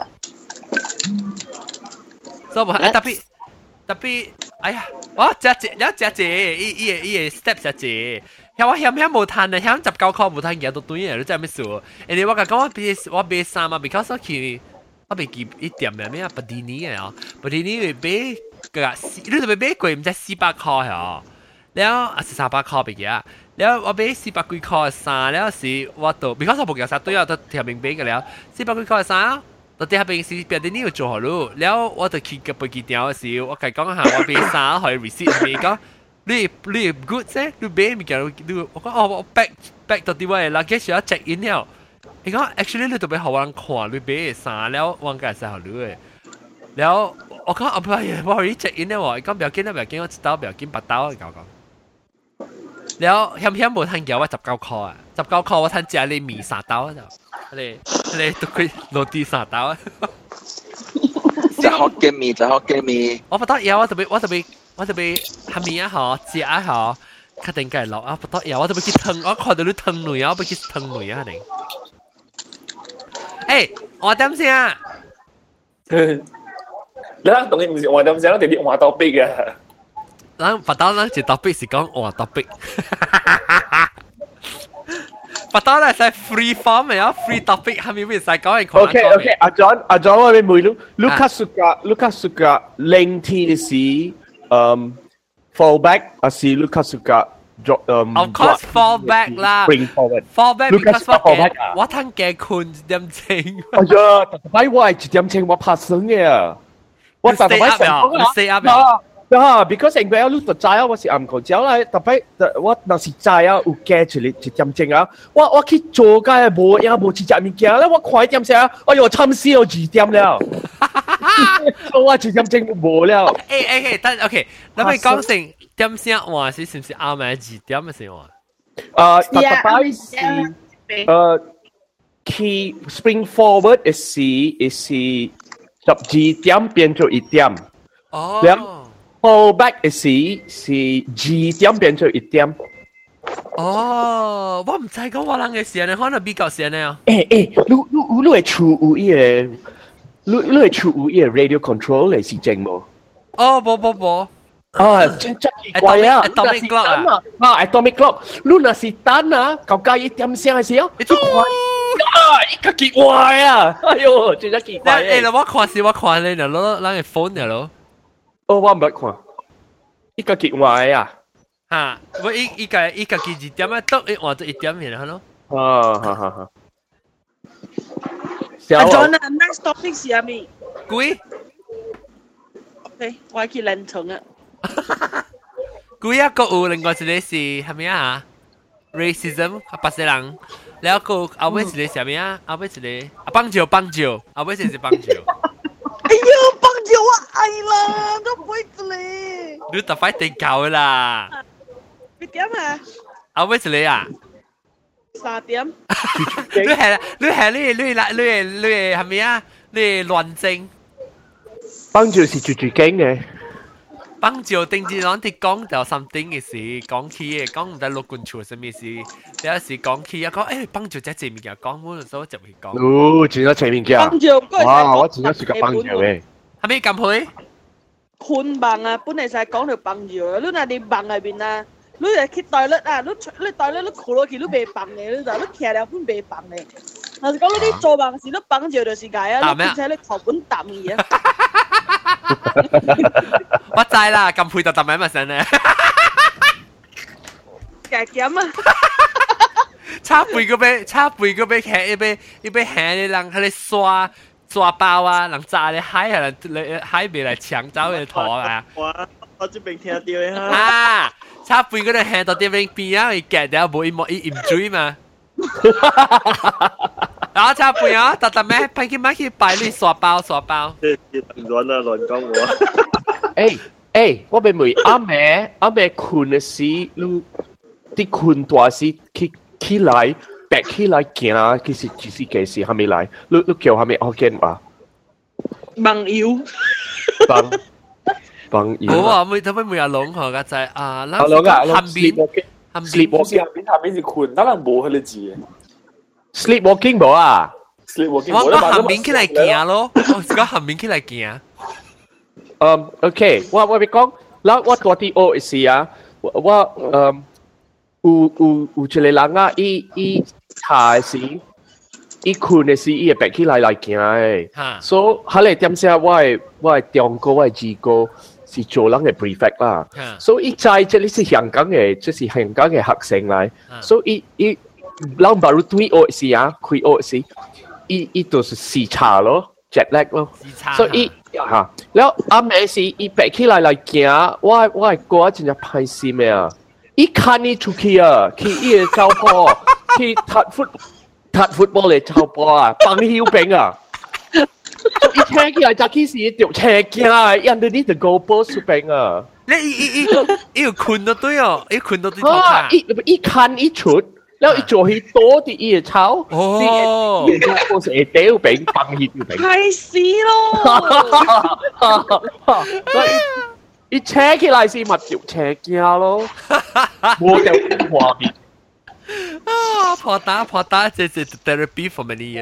所以特別特別，哎呀，我只只有只只，伊伊個伊個 step 只只。我險險無攤啊，險十九塊無攤嘢都對嘅，你真係咩事？誒你我講講我俾我俾衫啊 ，because 我去我俾幾一點咩咩啊，布丁尼嘅哦，布丁尼會俾個你都俾俾貴唔知四百塊係，然後啊是三百塊俾佢，然後我俾四百幾塊嘅衫，然後是我到 because 我冇叫啥對啊，都條命俾嘅了，四百幾塊嘅衫，到底下邊是布丁尼要做好咯，然後我就去個飛機掉嘅時候，我計講下我俾衫可以 receipt 俾講。你你 good 啫，你俾物件你我講哦，我 back back 到啲位啦，幾時要 check in 了？你講 actually 你特別好人看，你俾衫了，我介紹好你嘅。然後我講啊唔係，我可以 check in 了喎，講不要緊啦，不要緊，我知道不要緊，八刀我講講。然後險險冇攤叫我十九塊啊，十九塊我攤只你米三刀就，你你都佢落地三刀啊。 就學嘅米就學嘅米。 我覺得有我特別我特別。我就俾下面一下食一下，確定計落啊！不得有，我就俾佢燙，我看到你燙女啊，我俾佢燙女啊！定，誒，我點先啊？ 你睇當然唔是我點先，我哋啲換 topic 嘅。 咱不當咱一 topic 是講換 topic， 不當咱係 free form 嘅，有 free topic 下面邊係講係講。 OK OK，阿 John 阿 John 我哋每路，Lucas suka，Lucas suka lengthy 時。Um, fallback 還是 Lucas suka drop um Of course fallback 啦 ，bring forward fallback because 我嘅我攤嘅困一點鐘。 哎呀，特別我係一點鐘我拍醒嘅，我特別成功啦 ，stay up 呀， 啊 ，because 因為我錄到齋啊，我是暗講咗啦，特別我若是齋啊，有加出嚟一點鐘啊，我我去做嘅冇也冇一隻物件啦，我快點先啊，哎呦，差唔多要二點了。我一點鐘冇了。 誒誒誒，等 OK，你咪講成點先換是是唔是啱咪二點嘅先換？ 誒，特別是誒 key spring forward 嘅是是十二點變做一點。 哦。 然後 fallback 嘅是是二點變做一點。 哦，我唔知講我人嘅事呢，可能比較少呢。 誒誒，你你你係處有伊個，你你係處有伊個 radio control 嚟是正無？ 哦，冇冇冇。 啊，真真奇怪啊 ！Atomic clock 啊， 啊 ，Atomic clock，你若是等啊，舊家一點聲嘅時候，你就快啊，一個奇怪啊！哎呦，真係奇怪。 誒，我看是我看你，就攞攞個 phone 就攞。 哦，我唔捌看，一個奇怪啊！ 嚇，我依依個依個幾二點啊，都一換到一點嘅啦，咯。 啊，哈哈哈。 阿 John 啊 ，next topic 是咩？ 幾？ OK， 我去練程啊。 佢一個有另外一個是係咩啊 ？racism 巴西人，แล้ว個後尾一個係咩啊？後尾一個啊棒球棒球，後尾一個是棒球。 哎呀，棒球我愛啦，都唔會嚟。 你特快定夠啦。 幾點啊？ 後尾一個啊？ 三點。 你係你係你你你你你係咩啊？你亂整。 棒球是最最驚嘅。 棒球定住攞啲講就 something 嘅事，講起嘅講唔得六棍球係咩事？有時講起一講，誒棒球真係物件講，冇所就會講。 哦，真係正物件。 棒球， 哇！我真係識個棒球嘅。 係咪咁去？ 判棒啊，本嚟就係講條棒球啊，你嗱你棒入邊啊，你係去袋率啊，你你袋率你扣落去你未棒嘅，你就你騎了本未棒嘅。但是講你啲做棒時，你棒球就是解啊，你而且你球本揼嘢啊。 我知啦，咁配就揼咪咪先咧。 夾夾啊！ 差背嗰邊，差背嗰邊騎一邊一邊行你人喺你刷抓包啊，人炸你海係你海邊嚟搶走你頭啊！ 哇！我這邊聽到嘅哈。 啊！差背嗰度行到啲邊邊啊，佢夾掉冇一冇一唔追嘛。然後差背啊，特特咩？派佢買去擺你刷包刷包。 亂啊亂講我。 誒誒，我俾問阿妹阿妹困嘅時，你啲困大時起起來，白起來行，其實其實幾時係咪來？你你叫係咪學見啊？ 網友。 幫幫友。 我話每頭尾每日攏學嘅就係啊， 嗱，攏啊， 後邊後邊後邊後邊是困，當然冇佢哋字。 sleepwalking 冇啊 ？sleepwalking 我我後面起來行咯，我講後面起來行。 嗯 ，OK， 我我咪講，嗱，我多啲學時啊，我我嗯，有有有一個人啊，伊伊查嘅時，伊困嘅時，伊會白起來來行嘅。所以後來點先，我係我係中國，我係二個是做人嘅 prefect 啦。所以伊知即係是香港嘅，即係香港嘅學生嚟，所以伊伊。เราบารุตุยโอสิอ่ะคุยโอสิอีอีตัวสีชา咯 jet lag 咯所以ฮะแล้วอาเมสิอีไปขี้来来行我我係過一陣就拍戲咩啊อีคันนี่出去啊去伊個走波去踢 foot 踢 football 嚟走波啊放曉兵啊一車起來就起時條車驚啊人哋呢就 go ball 出兵啊你อีอีอีอี困到對哦อี困到對頭啊อีอีคันอีชุดแล้วอี做起多啲嘢炒，啲嘢做成屌餅崩熱條餅， 係屎咯！ 所以一車起來是咪條車架咯？我就畫面啊，破打破打，這是 therapy for many years 。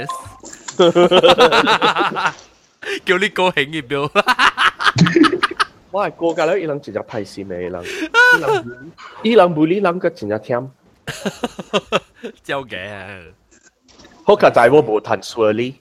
叫你高興嘅表。 我係過㗎啦，伊人直接拍視咩人？伊人冇呢人個真係忝。 招嘅， 好在在我冇談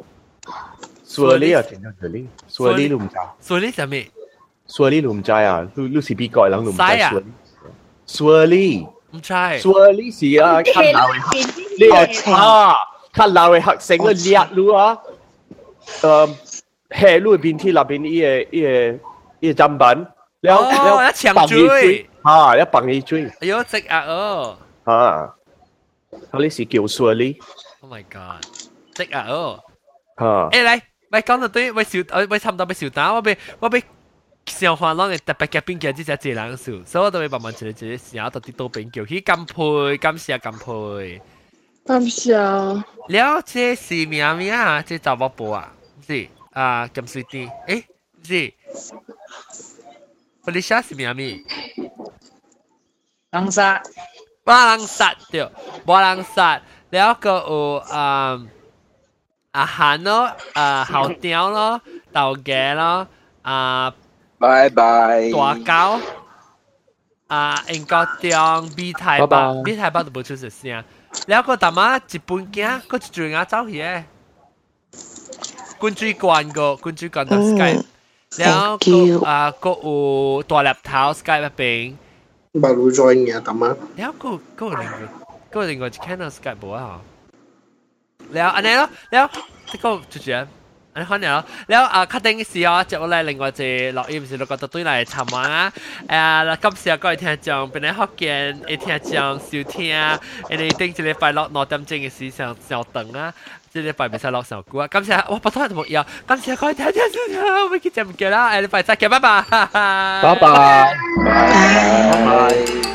Swirly，Swirly 啊，點樣 Swirly？Swirly 你唔知 ？Swirly 係咩 ？Swirly 你唔知啊？你你是邊個人？你唔知 Swirly？Swirly 唔知 ，Swirly 是啊，看老嘅，你啊，看老嘅學生嘅叻路啊，誒，下路邊ที่那邊依個依個依個砧板，แล้วแล้ว搶追， 啊，一綁一追， 哎呦，直啊哦！ 啊，佢呢是叫 Swirly。Oh my god！ 即啊哦！ 啊， 誒嚟，咪講到對，咪笑，咪差唔多咪笑打，我俾我俾上環浪嘅特別嘅邊叫只只隻人數，所以我都會慢慢一個一個想到啲多邊叫，去乾杯，感謝乾杯。 感謝。 了解是咩咩啊？這查某婆啊，是啊，咁水啲，誒是。Felicia 是咩咩？ langsa。 冇人殺對，冇人殺，แล้วก็有啊อาหาร咯，啊烤雕咯，豆嘅咯，啊拜拜， 大狗，啊英國中 B 台北 ，B 台北都冇出實聲，แล้วก็但係日本嘅，個一轉眼走去嘅，冠水關個冠水關到 Skype，แล้วก็啊個有大粒頭 Skype 入邊。 baru join ya teman. แล้วก็ก็另外ก็另外一 channel Skype บ่啊แล้วอันนี้咯แล้วที่ก็จุดๆอันนี้คนเนี่ย咯แล้วอ่า確定時候接落嚟另外一錄音是六個對嚟尋晚啊誒今時各位聽眾本來福建嘅聽眾收聽你頂一禮拜六兩點鐘嘅時上上等啊這禮拜未使落上久啊今時我不拖係冇要今時各位聽眾我哋見唔見啦誒禮拜再見拜拜拜拜拜拜。